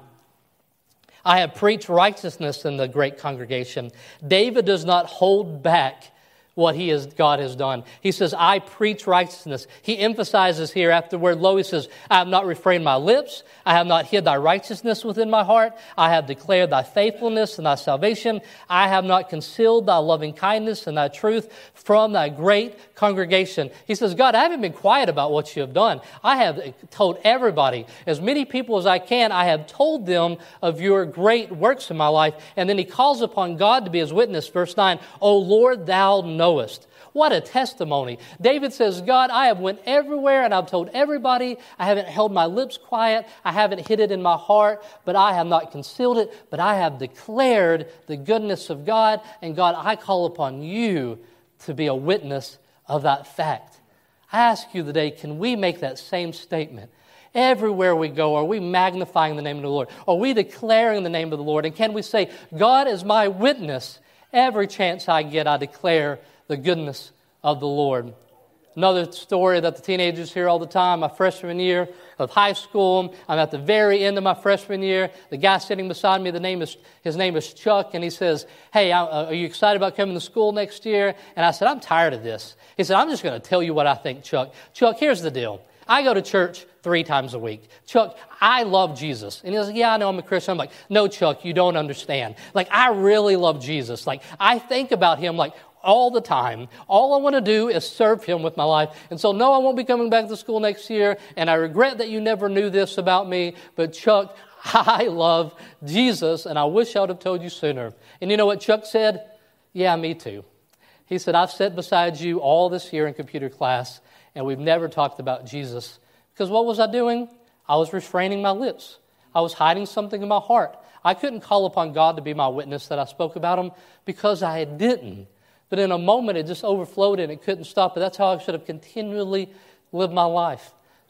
I have preached righteousness in the great congregation. David does not hold back what he has, God has done. He says, I preach righteousness. He emphasizes here after the word lo, he says, I have not refrained my lips. I have not hid thy righteousness within my heart. I have declared thy faithfulness and thy salvation. I have not concealed thy loving kindness and thy truth from thy great congregation. He says, God, I haven't been quiet about what you have done. I have told everybody, as many people as I can, I have told them of your great works in my life. And then he calls upon God to be his witness. Verse nine, O Lord, thou knowest. What a testimony. David says, God, I have went everywhere and I've told everybody. I haven't held my lips quiet. I haven't hid it in my heart, but I have not concealed it. But I have declared the goodness of God. And God, I call upon you to be a witness of that fact. I ask you today, can we make that same statement? Everywhere we go, are we magnifying the name of the Lord? Are we declaring the name of the Lord? And can we say, God is my witness? Every chance I get, I declare the goodness of the Lord. Another story that the teenagers hear all the time, my freshman year of high school. I'm at the very end of my freshman year. The guy sitting beside me, the name is his name is Chuck, and he says, hey, are you excited about coming to school next year? And I said, I'm tired of this. He said, I'm just going to tell you what I think, Chuck. Chuck, here's the deal. I go to church three times a week. Chuck, I love Jesus. And he goes, yeah, I know I'm a Christian. I'm like, no, Chuck, you don't understand. Like, I really love Jesus. Like, I think about him like all the time. All I want to do is serve him with my life. And so, no, I won't be coming back to school next year. And I regret that you never knew this about me. But Chuck, I love Jesus. And I wish I would have told you sooner. And you know what Chuck said? Yeah, me too. He said, I've sat beside you all this year in computer class, and we've never talked about Jesus. Because what was I doing? I was refraining my lips. I was hiding something in my heart. I couldn't call upon God to be my witness that I spoke about him because I didn't. But in a moment, it just overflowed and it couldn't stop. But that's how I should have continually lived my life. That's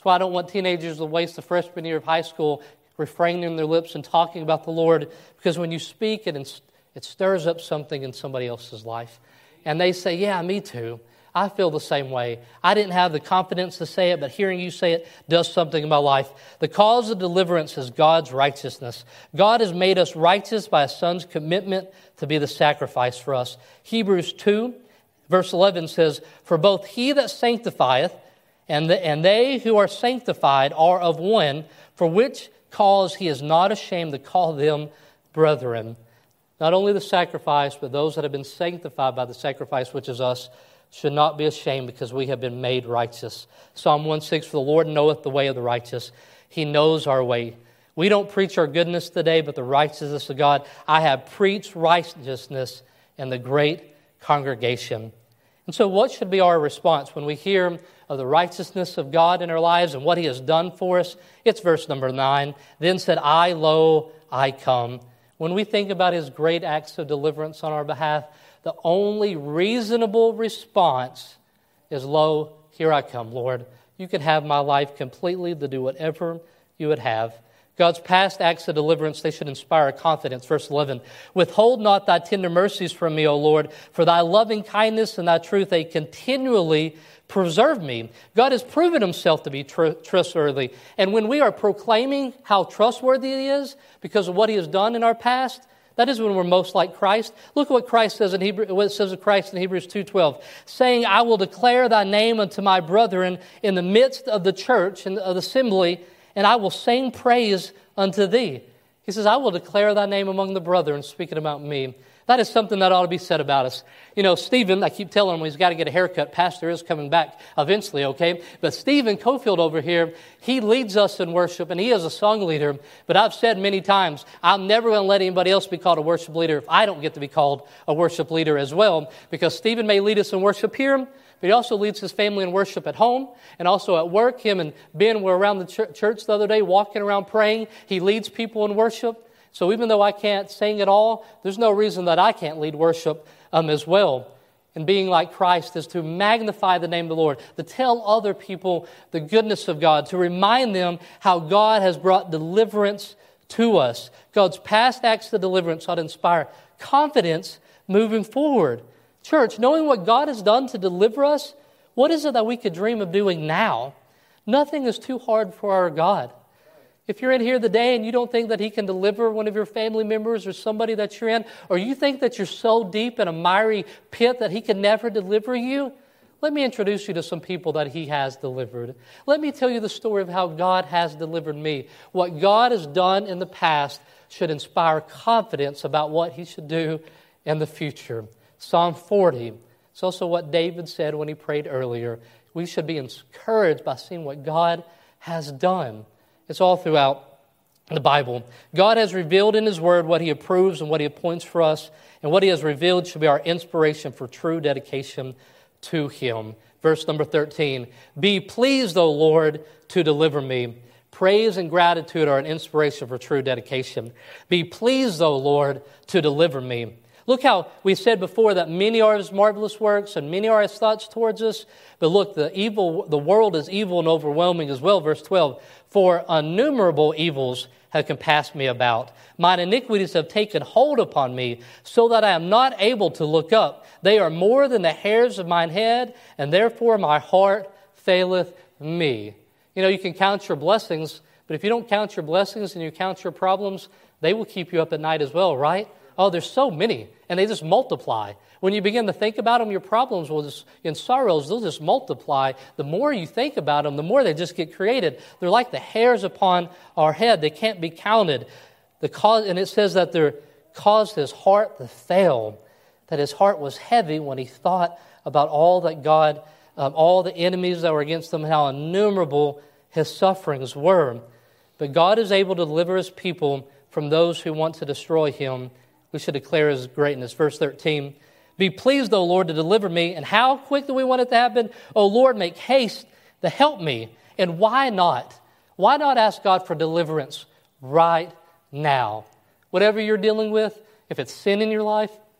why I don't want teenagers to waste the freshman year of high school refraining their lips and talking about the Lord, because when you speak it, it stirs up something in somebody else's life. And they say, yeah, me too. I feel the same way. I didn't have the confidence to say it, but hearing you say it does something in my life. The cause of deliverance is God's righteousness. God has made us righteous by His Son's commitment to be the sacrifice for us. Hebrews two, verse eleven says, for both He that sanctifieth and, the, and they who are sanctified are of one, for which cause He is not ashamed to call them brethren. Not only the sacrifice, but those that have been sanctified by the sacrifice, which is us, should not be ashamed because we have been made righteous. Psalm one six, for the Lord knoweth the way of the righteous. He knows our way. We don't preach our goodness today, but the righteousness of God. I have preached righteousness in the great congregation. And so what should be our response when we hear of the righteousness of God in our lives and what He has done for us? It's verse number nine. Then said I, lo, I come. When we think about His great acts of deliverance on our behalf, the only reasonable response is, lo, here I come, Lord. You can have my life completely to do whatever you would have. God's past acts of deliverance, they should inspire confidence. Verse eleven, withhold not thy tender mercies from me, O Lord, for thy loving kindness and thy truth, they continually preserve me. God has proven Himself to be tr- trustworthy. And when we are proclaiming how trustworthy He is because of what He has done in our past, that is when we're most like Christ. Look at what Christ says in Hebrew, what it says of Christ in Hebrews two twelve, saying, I will declare thy name unto my brethren in the midst of the church and of the assembly, and I will sing praise unto thee. He says, I will declare thy name among the brethren, speaking about me. That is something that ought to be said about us. You know, Stephen, I keep telling him he's got to get a haircut. Pastor is coming back eventually, okay? But Stephen Cofield over here, he leads us in worship, and he is a song leader. But I've said many times, I'm never going to let anybody else be called a worship leader if I don't get to be called a worship leader as well. Because Stephen may lead us in worship here, but he also leads his family in worship at home and also at work. Him and Ben were around the church the other day, walking around praying. He leads people in worship. So even though I can't sing at all, there's no reason that I can't lead worship um, as well. And being like Christ is to magnify the name of the Lord, to tell other people the goodness of God, to remind them how God has brought deliverance to us. God's past acts of deliverance ought to inspire confidence moving forward. Church, knowing what God has done to deliver us, what is it that we could dream of doing now? Nothing is too hard for our God. If you're in here today and you don't think that He can deliver one of your family members or somebody that you're in, or you think that you're so deep in a miry pit that He can never deliver you, let me introduce you to some people that He has delivered. Let me tell you the story of how God has delivered me. What God has done in the past should inspire confidence about what He should do in the future. Psalm forty. It's also what David said when he prayed earlier. We should be encouraged by seeing what God has done. It's all throughout the Bible. God has revealed in His Word what He approves and what He appoints for us, and what He has revealed should be our inspiration for true dedication to Him. Verse number thirteen, be pleased, O Lord, to deliver me. Praise and gratitude are an inspiration for true dedication. Be pleased, O Lord, to deliver me. Look how we said before that many are His marvelous works and many are His thoughts towards us. But look, the evil, the world is evil and overwhelming as well. Verse twelve, for innumerable evils have compassed me about. Mine iniquities have taken hold upon me, so that I am not able to look up. They are more than the hairs of mine head, and therefore my heart faileth me. You know, you can count your blessings, but if you don't count your blessings and you count your problems, they will keep you up at night as well, right? Oh, there's so many, and they just multiply. When you begin to think about them, your problems will just, and sorrows, they'll just multiply. The more you think about them, the more they just get created. They're like the hairs upon our head. They can't be counted. The cause, and it says that they caused his heart to fail, that his heart was heavy when he thought about all that God, um, all the enemies that were against him, how innumerable his sufferings were. But God is able to deliver His people from those who want to destroy Him. We should declare His greatness. Verse thirteen, be pleased, O Lord, to deliver me. And how quick do we want it to happen? O Lord, make haste to help me. And why not? Why not ask God for deliverance right now? Whatever you're dealing with, if it's sin in your life,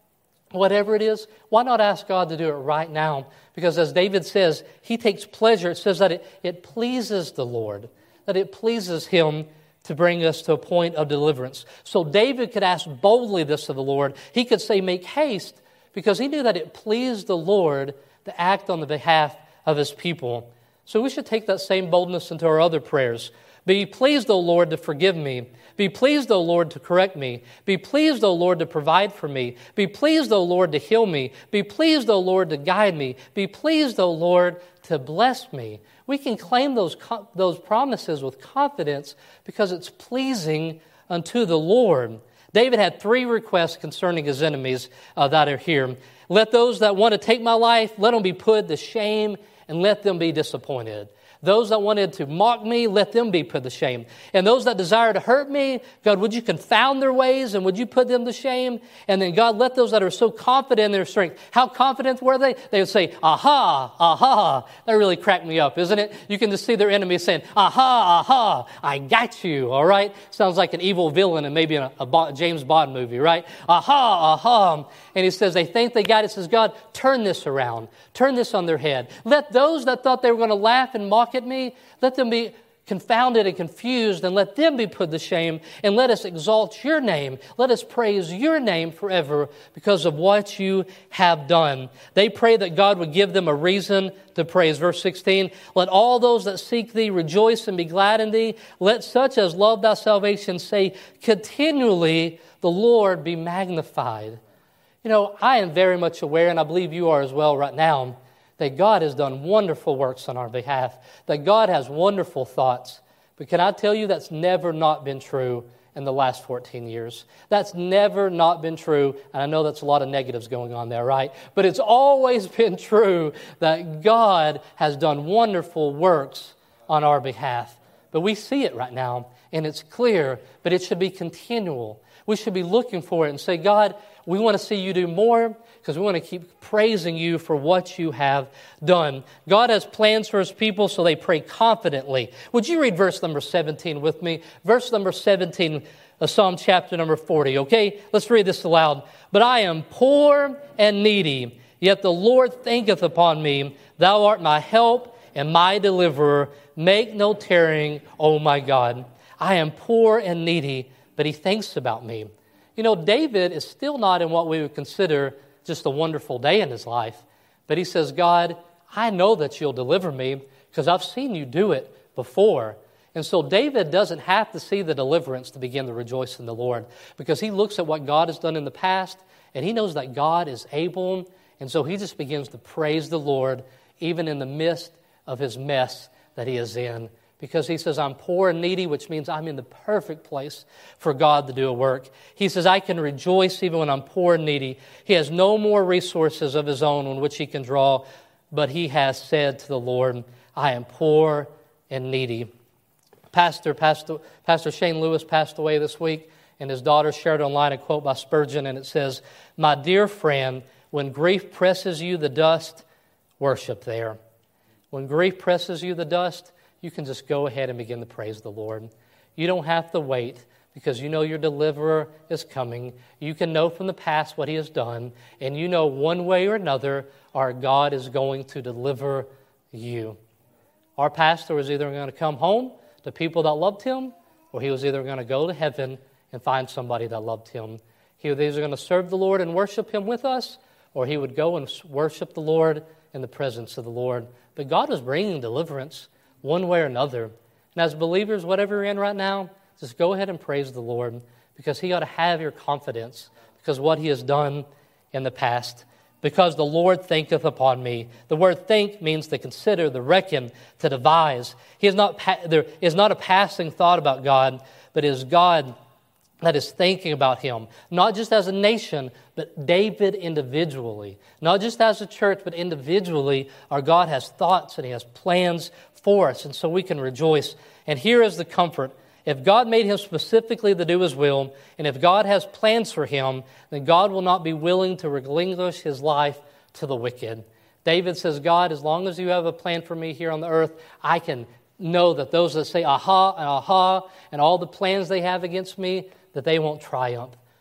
whatever it is, why not ask God to do it right now? Because as David says, he takes pleasure. It says that it, it pleases the Lord, that it pleases him to bring us to a point of deliverance. So David could ask boldly this of the Lord. He could say, make haste, because he knew that it pleased the Lord to act on the behalf of his people. So we should take that same boldness into our other prayers. Be pleased, O Lord, to forgive me. Be pleased, O Lord, to correct me. Be pleased, O Lord, to provide for me. Be pleased, O Lord, to heal me. Be pleased, O Lord, to guide me. Be pleased, O Lord, to bless me. We can claim those, those promises with confidence because it's pleasing unto the Lord. David had three requests concerning his enemies uh, that are here. Let those that want to take my life, let them be put to shame and let them be disappointed. Those that wanted to mock me, let them be put to shame. And those that desire to hurt me, God, would you confound their ways and would you put them to shame? And then, God, let those that are so confident in their strength. How confident were they? They would say, aha, aha. That really cracked me up, isn't it? You can just see their enemies saying, aha, aha, I got you, all right? Sounds like an evil villain in maybe a, a James Bond movie, right? Aha, aha. And he says, they think they got it. He says, God, turn this around. Turn this on their head. Let those that thought they were going to laugh and mock at me, let them be confounded and confused, and let them be put to shame, and let us exalt your name. Let us praise your name forever because of what you have done. They pray that God would give them a reason to praise. Verse sixteen, let all those that seek thee rejoice and be glad in thee. Let such as love thy salvation say continually, the Lord be magnified. You know, I am very much aware, and I believe you are as well right now, that God has done wonderful works on our behalf, that God has wonderful thoughts. But can I tell you that's never not been true in the last fourteen years? That's never not been true, and I know that's a lot of negatives going on there, right? But it's always been true that God has done wonderful works on our behalf. But we see it right now, and it's clear, but it should be continual. We should be looking for it and say, God, we want to see you do more because we want to keep praising you for what you have done. God has plans for his people, so they pray confidently. Would you read verse number seventeen with me? Verse number seventeen of Psalm chapter number forty, okay? Let's read this aloud. But I am poor and needy, yet the Lord thinketh upon me. Thou art my help and my deliverer. Make no tarrying, O my God. I am poor and needy, but he thinks about me. You know, David is still not in what we would consider just a wonderful day in his life. But he says, God, I know that you'll deliver me because I've seen you do it before. And so David doesn't have to see the deliverance to begin to rejoice in the Lord because he looks at what God has done in the past and he knows that God is able. And so he just begins to praise the Lord even in the midst of his mess that he is in. Because he says, I'm poor and needy, which means I'm in the perfect place for God to do a work. He says, I can rejoice even when I'm poor and needy. He has no more resources of his own on which he can draw, but he has said to the Lord, I am poor and needy. Pastor, Pastor, Pastor Shane Lewis passed away this week, and his daughter shared online a quote by Spurgeon, and it says, my dear friend, when grief presses you the dust, worship there. When grief presses you the dust, you can just go ahead and begin to praise the Lord. You don't have to wait because you know your deliverer is coming. You can know from the past what he has done, and you know one way or another our God is going to deliver you. Our pastor was either going to come home to people that loved him, or he was either going to go to heaven and find somebody that loved him. He was either going to serve the Lord and worship him with us, or he would go and worship the Lord in the presence of the Lord. But God was bringing deliverance one way or another. And as believers, whatever you're in right now, just go ahead and praise the Lord because he ought to have your confidence because what he has done in the past. Because the Lord thinketh upon me. The word think means to consider, to reckon, to devise. He is not, there is not a passing thought about God, but it is God that is thinking about him, not just as a nation, but David individually. Not just as a church, but individually, our God has thoughts and he has plans for us, and so we can rejoice. And here is the comfort. If God made him specifically to do his will, and if God has plans for him, then God will not be willing to relinquish his life to the wicked. David says, God, as long as you have a plan for me here on the earth, I can know that those that say aha and aha and all the plans they have against me, that they won't triumph.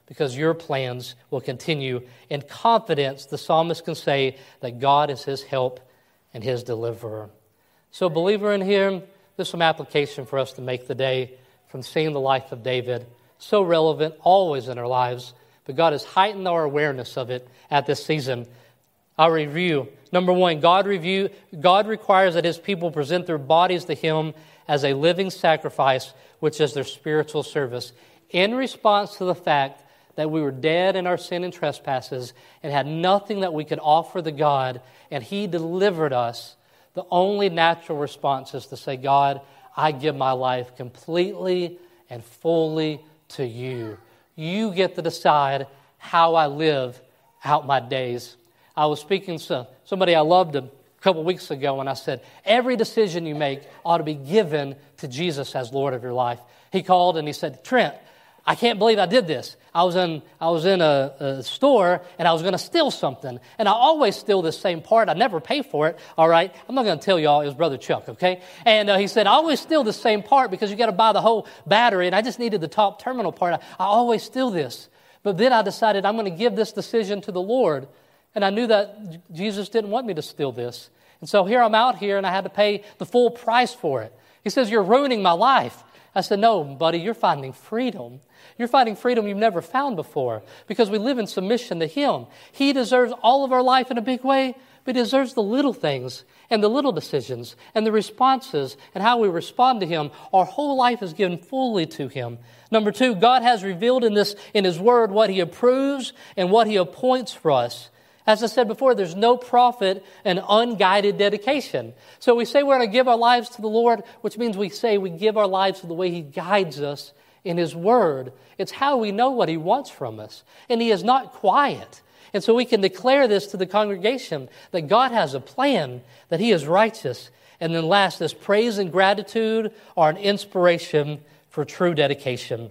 because your plans will continue. In confidence, the psalmist can say that God is his help and his deliverer. So, believer in here, there's some application for us to make today from seeing the life of David. So relevant, always in our lives, but God has heightened our awareness of it at this season. I'll review. Number one, God review. God requires that his people present their bodies to him as a living sacrifice, which is their spiritual service, in response to the fact that we were dead in our sin and trespasses and had nothing that we could offer to God, and he delivered us. The only natural response is to say, God, I give my life completely and fully to you. You get to decide how I live out my days. I was speaking to somebody I loved a couple weeks ago, and I said, every decision you make ought to be given to Jesus as Lord of your life. He called and he said, Trent, I can't believe I did this. I was in I was in a, a store, and I was going to steal something. And I always steal this same part. I never pay for it, all right? I'm not going to tell y'all it was Brother Chuck, okay? And uh, he said, I always steal the same part because you got to buy the whole battery, and I just needed the top terminal part. I, I always steal this. But then I decided I'm going to give this decision to the Lord. And I knew that Jesus didn't want me to steal this. And so here I'm out here, and I had to pay the full price for it. He says, you're ruining my life. I said, no, buddy, you're finding freedom. You're finding freedom you've never found before because we live in submission to him. He deserves all of our life in a big way, but he deserves the little things and the little decisions and the responses and how we respond to him. Our whole life is given fully to him. Number two, God has revealed in this in his word what he approves and what he appoints for us. As I said before, there's no profit in unguided dedication. So we say we're going to give our lives to the Lord, which means we say we give our lives to the way he guides us in his word. It's how we know what he wants from us. And he is not quiet. And so we can declare this to the congregation, that God has a plan, that he is righteous. And then last, this praise and gratitude are an inspiration for true dedication.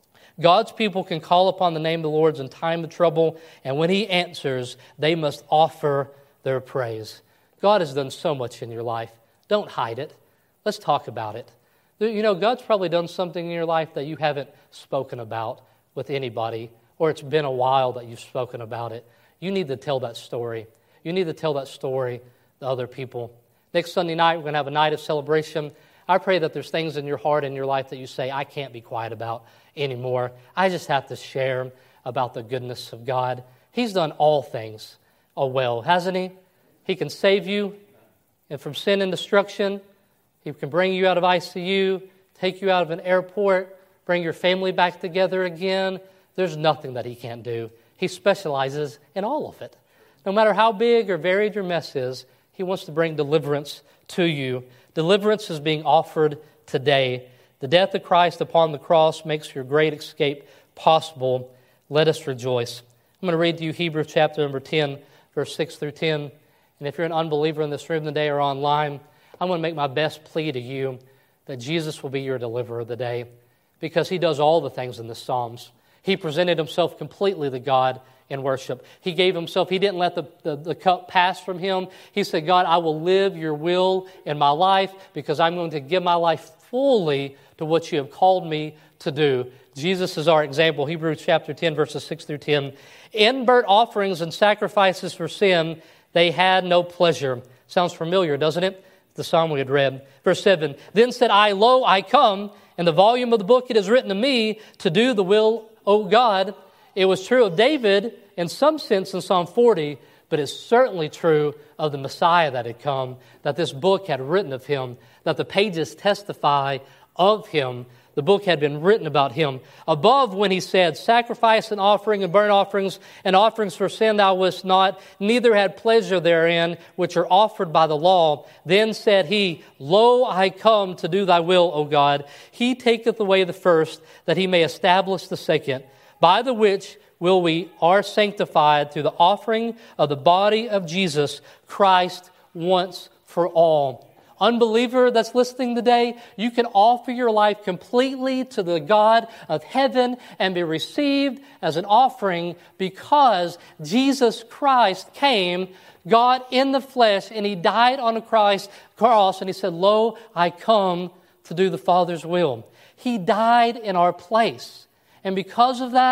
God's people can call upon the name of the Lord in time of trouble, and when he answers, they must offer their praise. God has done so much in your life. Don't hide it. Let's talk about it. You know, God's probably done something in your life that you haven't spoken about with anybody, or it's been a while that you've spoken about it. You need to tell that story. You need to tell that story to other people. Next Sunday night, we're going to have a night of celebration. I pray that there's things in your heart and your life that you say, I can't be quiet about anymore. I just have to share about the goodness of God. He's done all things oh well, hasn't he? He can save you and from sin and destruction. He can bring you out of I C U, take you out of an airport, bring your family back together again. There's nothing that he can't do. He specializes in all of it. No matter how big or varied your mess is, he wants to bring deliverance to you. Deliverance is being offered today. The death of Christ upon the cross makes your great escape possible. Let us rejoice. I'm going to read to you Hebrews chapter number ten, verse six through ten. And if you're an unbeliever in this room today or online, I'm going to make my best plea to you that Jesus will be your deliverer today, because he does all the things in the Psalms. He presented himself completely to God in worship. He gave himself, he didn't let the, the, the cup pass from him. He said, God, I will live your will in my life because I'm going to give my life fully to what you have called me to do. Jesus is our example. Hebrews chapter ten, verses six through ten. In burnt offerings and sacrifices for sin, they had no pleasure. Sounds familiar, doesn't it? The psalm we had read. Verse seven, then said I, lo, I come. In the volume of the book it is written to me to do the will, O God. It was true of David in some sense in Psalm forty, but it's certainly true of the Messiah that had come, that this book had written of him, that the pages testify of him. The book had been written about him. Above when he said, sacrifice and offering and burnt offerings and offerings for sin thou wouldst not, neither had pleasure therein, which are offered by the law. Then said he, lo, I come to do thy will, O God. He taketh away the first, that he may establish the second, by the which will we are sanctified through the offering of the body of Jesus Christ once for all. Unbeliever that's listening today, you can offer your life completely to the God of heaven and be received as an offering because Jesus Christ came, God in the flesh, and he died on a cross, and he said, lo, I come to do the Father's will. He died in our place. And because of that,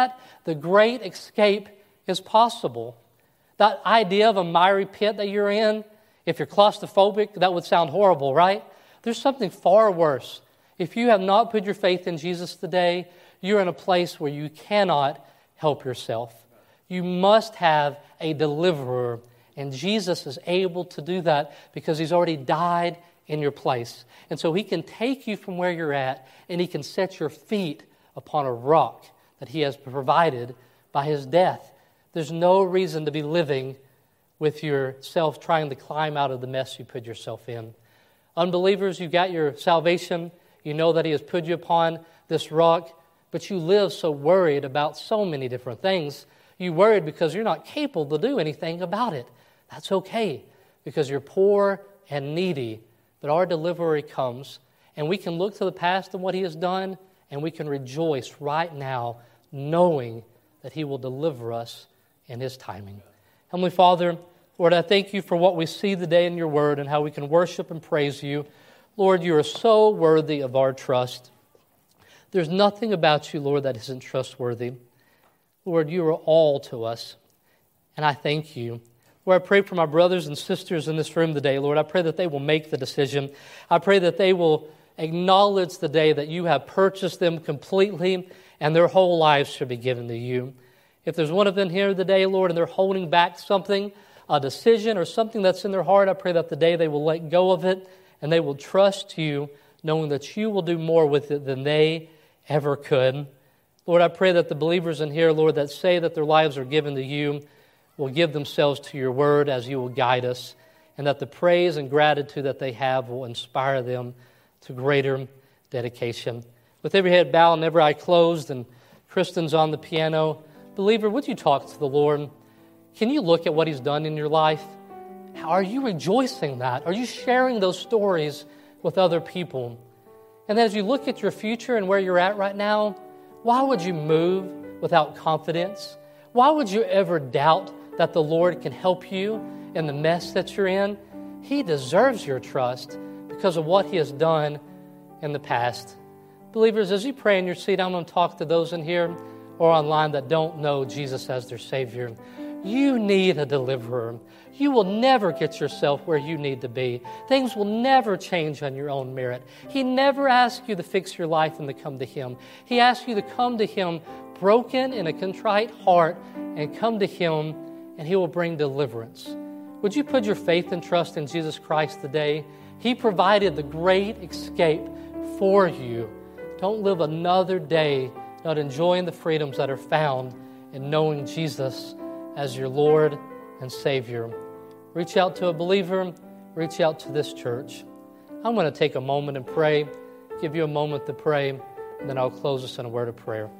the great escape is possible. That idea of a miry pit that you're in, if you're claustrophobic, that would sound horrible, right? There's something far worse. If you have not put your faith in Jesus today, you're in a place where you cannot help yourself. You must have a deliverer, and Jesus is able to do that because He's already died in your place. And so He can take you from where you're at, and He can set your feet upon a rock that He has provided by His death. There's no reason to be living with yourself trying to climb out of the mess you put yourself in. Unbelievers, you got your salvation. You know that He has put you upon this rock, but you live so worried about so many different things. You're worried because you're not capable to do anything about it. That's okay, because you're poor and needy. But our deliverer comes, and we can look to the past and what He has done, and we can rejoice right now knowing that He will deliver us in His timing. Heavenly Father, Lord, I thank You for what we see today in Your Word and how we can worship and praise You. Lord, You are so worthy of our trust. There's nothing about You, Lord, that isn't trustworthy. Lord, You are all to us, and I thank You. Lord, I pray for my brothers and sisters in this room today, Lord. I pray that they will make the decision. I pray that they will acknowledge the day that You have purchased them completely and their whole lives should be given to You. If there's one of them here today, Lord, and they're holding back something, a decision or something that's in their heart, I pray that the day they will let go of it and they will trust You, knowing that You will do more with it than they ever could. Lord, I pray that the believers in here, Lord, that say that their lives are given to You will give themselves to Your Word as You will guide us, and that the praise and gratitude that they have will inspire them to greater dedication. With every head bowed and every eye closed and Kristen's on the piano, believer, would you talk to the Lord? Can you look at what He's done in your life? Are you rejoicing that? Are you sharing those stories with other people? And as you look at your future and where you're at right now, why would you move without confidence? Why would you ever doubt that the Lord can help you in the mess that you're in? He deserves your trust because of what He has done in the past. Believers, as you pray in your seat, I'm going to talk to those in here or online that don't know Jesus as their Savior. You need a deliverer. You will never get yourself where you need to be. Things will never change on your own merit. He never asks you to fix your life and to come to Him. He asks you to come to Him broken in a contrite heart and come to Him, and He will bring deliverance. Would you put your faith and trust in Jesus Christ today? He provided the great escape for you. Don't live another day not enjoying the freedoms that are found in knowing Jesus as your Lord and Savior. Reach out to a believer. Reach out to this church. I'm going to take a moment and pray, give you a moment to pray, and then I'll close us in a word of prayer.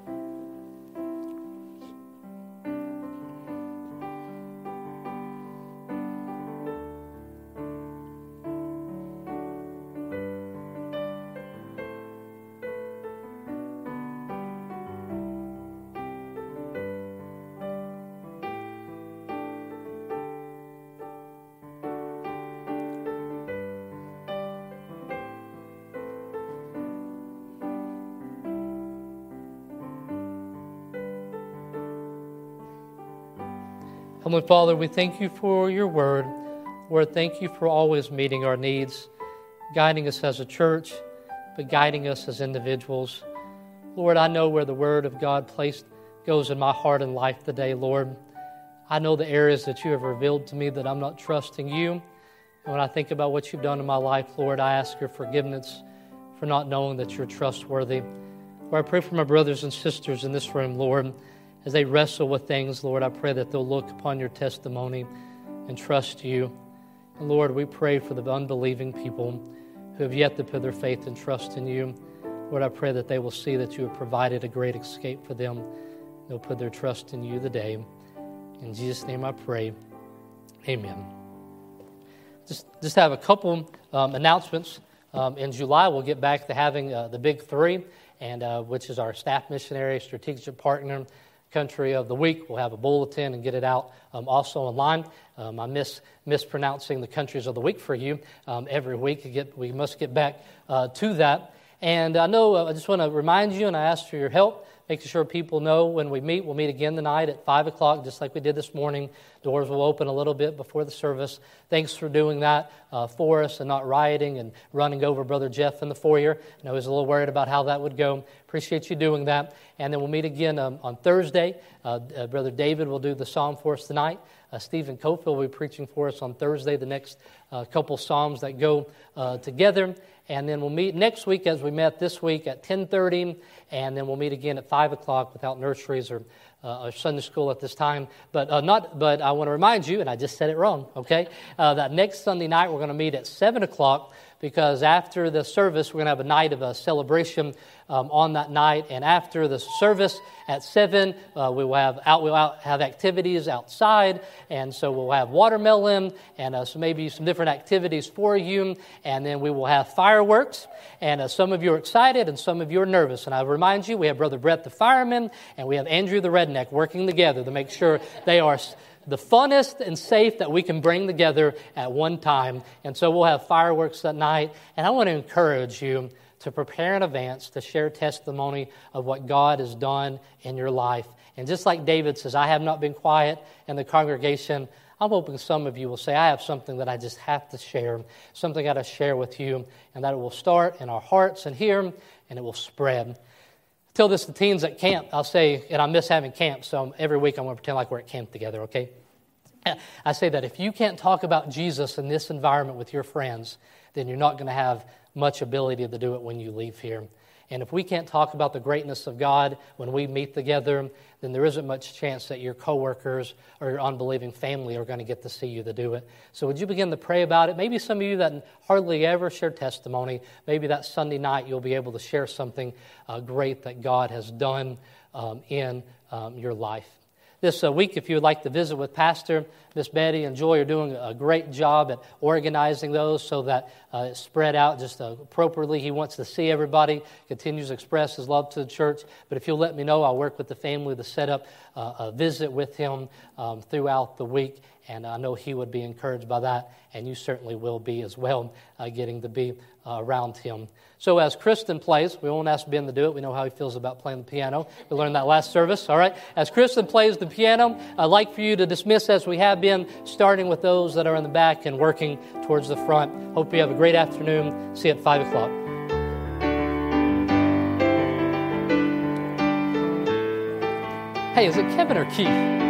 Heavenly Father, we thank You for Your word. Lord, thank You for always meeting our needs, guiding us as a church, but guiding us as individuals. Lord, I know where the word of God placed goes in my heart and life today, Lord. I know the areas that You have revealed to me that I'm not trusting You. And when I think about what You've done in my life, Lord, I ask Your forgiveness for not knowing that You're trustworthy. Lord, I pray for my brothers and sisters in this room, Lord. As they wrestle with things, Lord, I pray that they'll look upon Your testimony and trust You. And Lord, we pray for the unbelieving people who have yet to put their faith and trust in You. Lord, I pray that they will see that You have provided a great escape for them. They'll put their trust in You today. In Jesus' name I pray. Amen. Just, just have a couple um, announcements. Um, in July, we'll get back to having uh, the Big Three, and uh, which is our staff missionary, strategic partner, Country of the Week. We'll have a bulletin and get it out um, also online. Um, I miss mispronouncing the countries of the week for you um, every week. We, get, we must get back uh, to that. And I know uh, I just want to remind you, and I ask for your help, making sure people know when we meet. We'll meet again tonight at five o'clock, just like we did this morning. Doors will open a little bit before the service. Thanks for doing that uh, for us and not rioting and running over Brother Jeff in the foyer. I know he was a little worried about how that would go. Appreciate you doing that. And then we'll meet again um, on Thursday. Uh, uh, Brother David will do the psalm for us tonight. Uh, Stephen Cofield will be preaching for us on Thursday, the next uh, couple psalms that go uh, together. And then we'll meet next week as we met this week at ten thirty, and then we'll meet again at five o'clock without nurseries or, uh, or Sunday school at this time. But uh, not. But I want to remind you, and I just said it wrong, okay, uh, that next Sunday night we're going to meet at seven o'clock, because after the service we're going to have a night of a celebration um, on that night. And after the service at seven, uh, we will have out, we'll out, have activities outside, and so we'll have watermelon and uh, so maybe some different activities for you. And then we will have fireworks. And uh, some of you are excited, and some of you are nervous. And I remind you, we have Brother Brett the fireman, and we have Andrew the redneck working together to make sure they are the funnest and safe that we can bring together at one time. And so we'll have fireworks that night. And I want to encourage you to prepare in advance to share testimony of what God has done in your life. And just like David says, I have not been quiet in the congregation, I'm hoping some of you will say, I have something that I just have to share, something I got to share with you, and that it will start in our hearts and here, and it will spread. Tell this to teens at camp. I'll say, and I miss having camp, so every week I'm going to pretend like we're at camp together, okay? I say that if you can't talk about Jesus in this environment with your friends, then you're not going to have much ability to do it when you leave here. And if we can't talk about the greatness of God when we meet together, then there isn't much chance that your coworkers or your unbelieving family are going to get to see you to do it. So would you begin to pray about it? Maybe some of you that hardly ever share testimony, maybe that Sunday night you'll be able to share something uh, great that God has done um, in um, your life. This uh, week, if you would like to visit with Pastor, Miss Betty and Joy are doing a great job at organizing those so that uh, it's spread out just uh, appropriately. He wants to see everybody, continues to express his love to the church. But if you'll let me know, I'll work with the family to set up uh, a visit with him um, throughout the week. And I know he would be encouraged by that, and you certainly will be as well, uh, getting to be uh, around him. So as Kristen plays, we won't ask Ben to do it. We know how he feels about playing the piano. We learned that last service, all right? As Kristen plays the piano, I'd like for you to dismiss as we have been, starting with those that are in the back and working towards the front. Hope you have a great afternoon. See you at five o'clock. Hey, is it Kevin or Keith?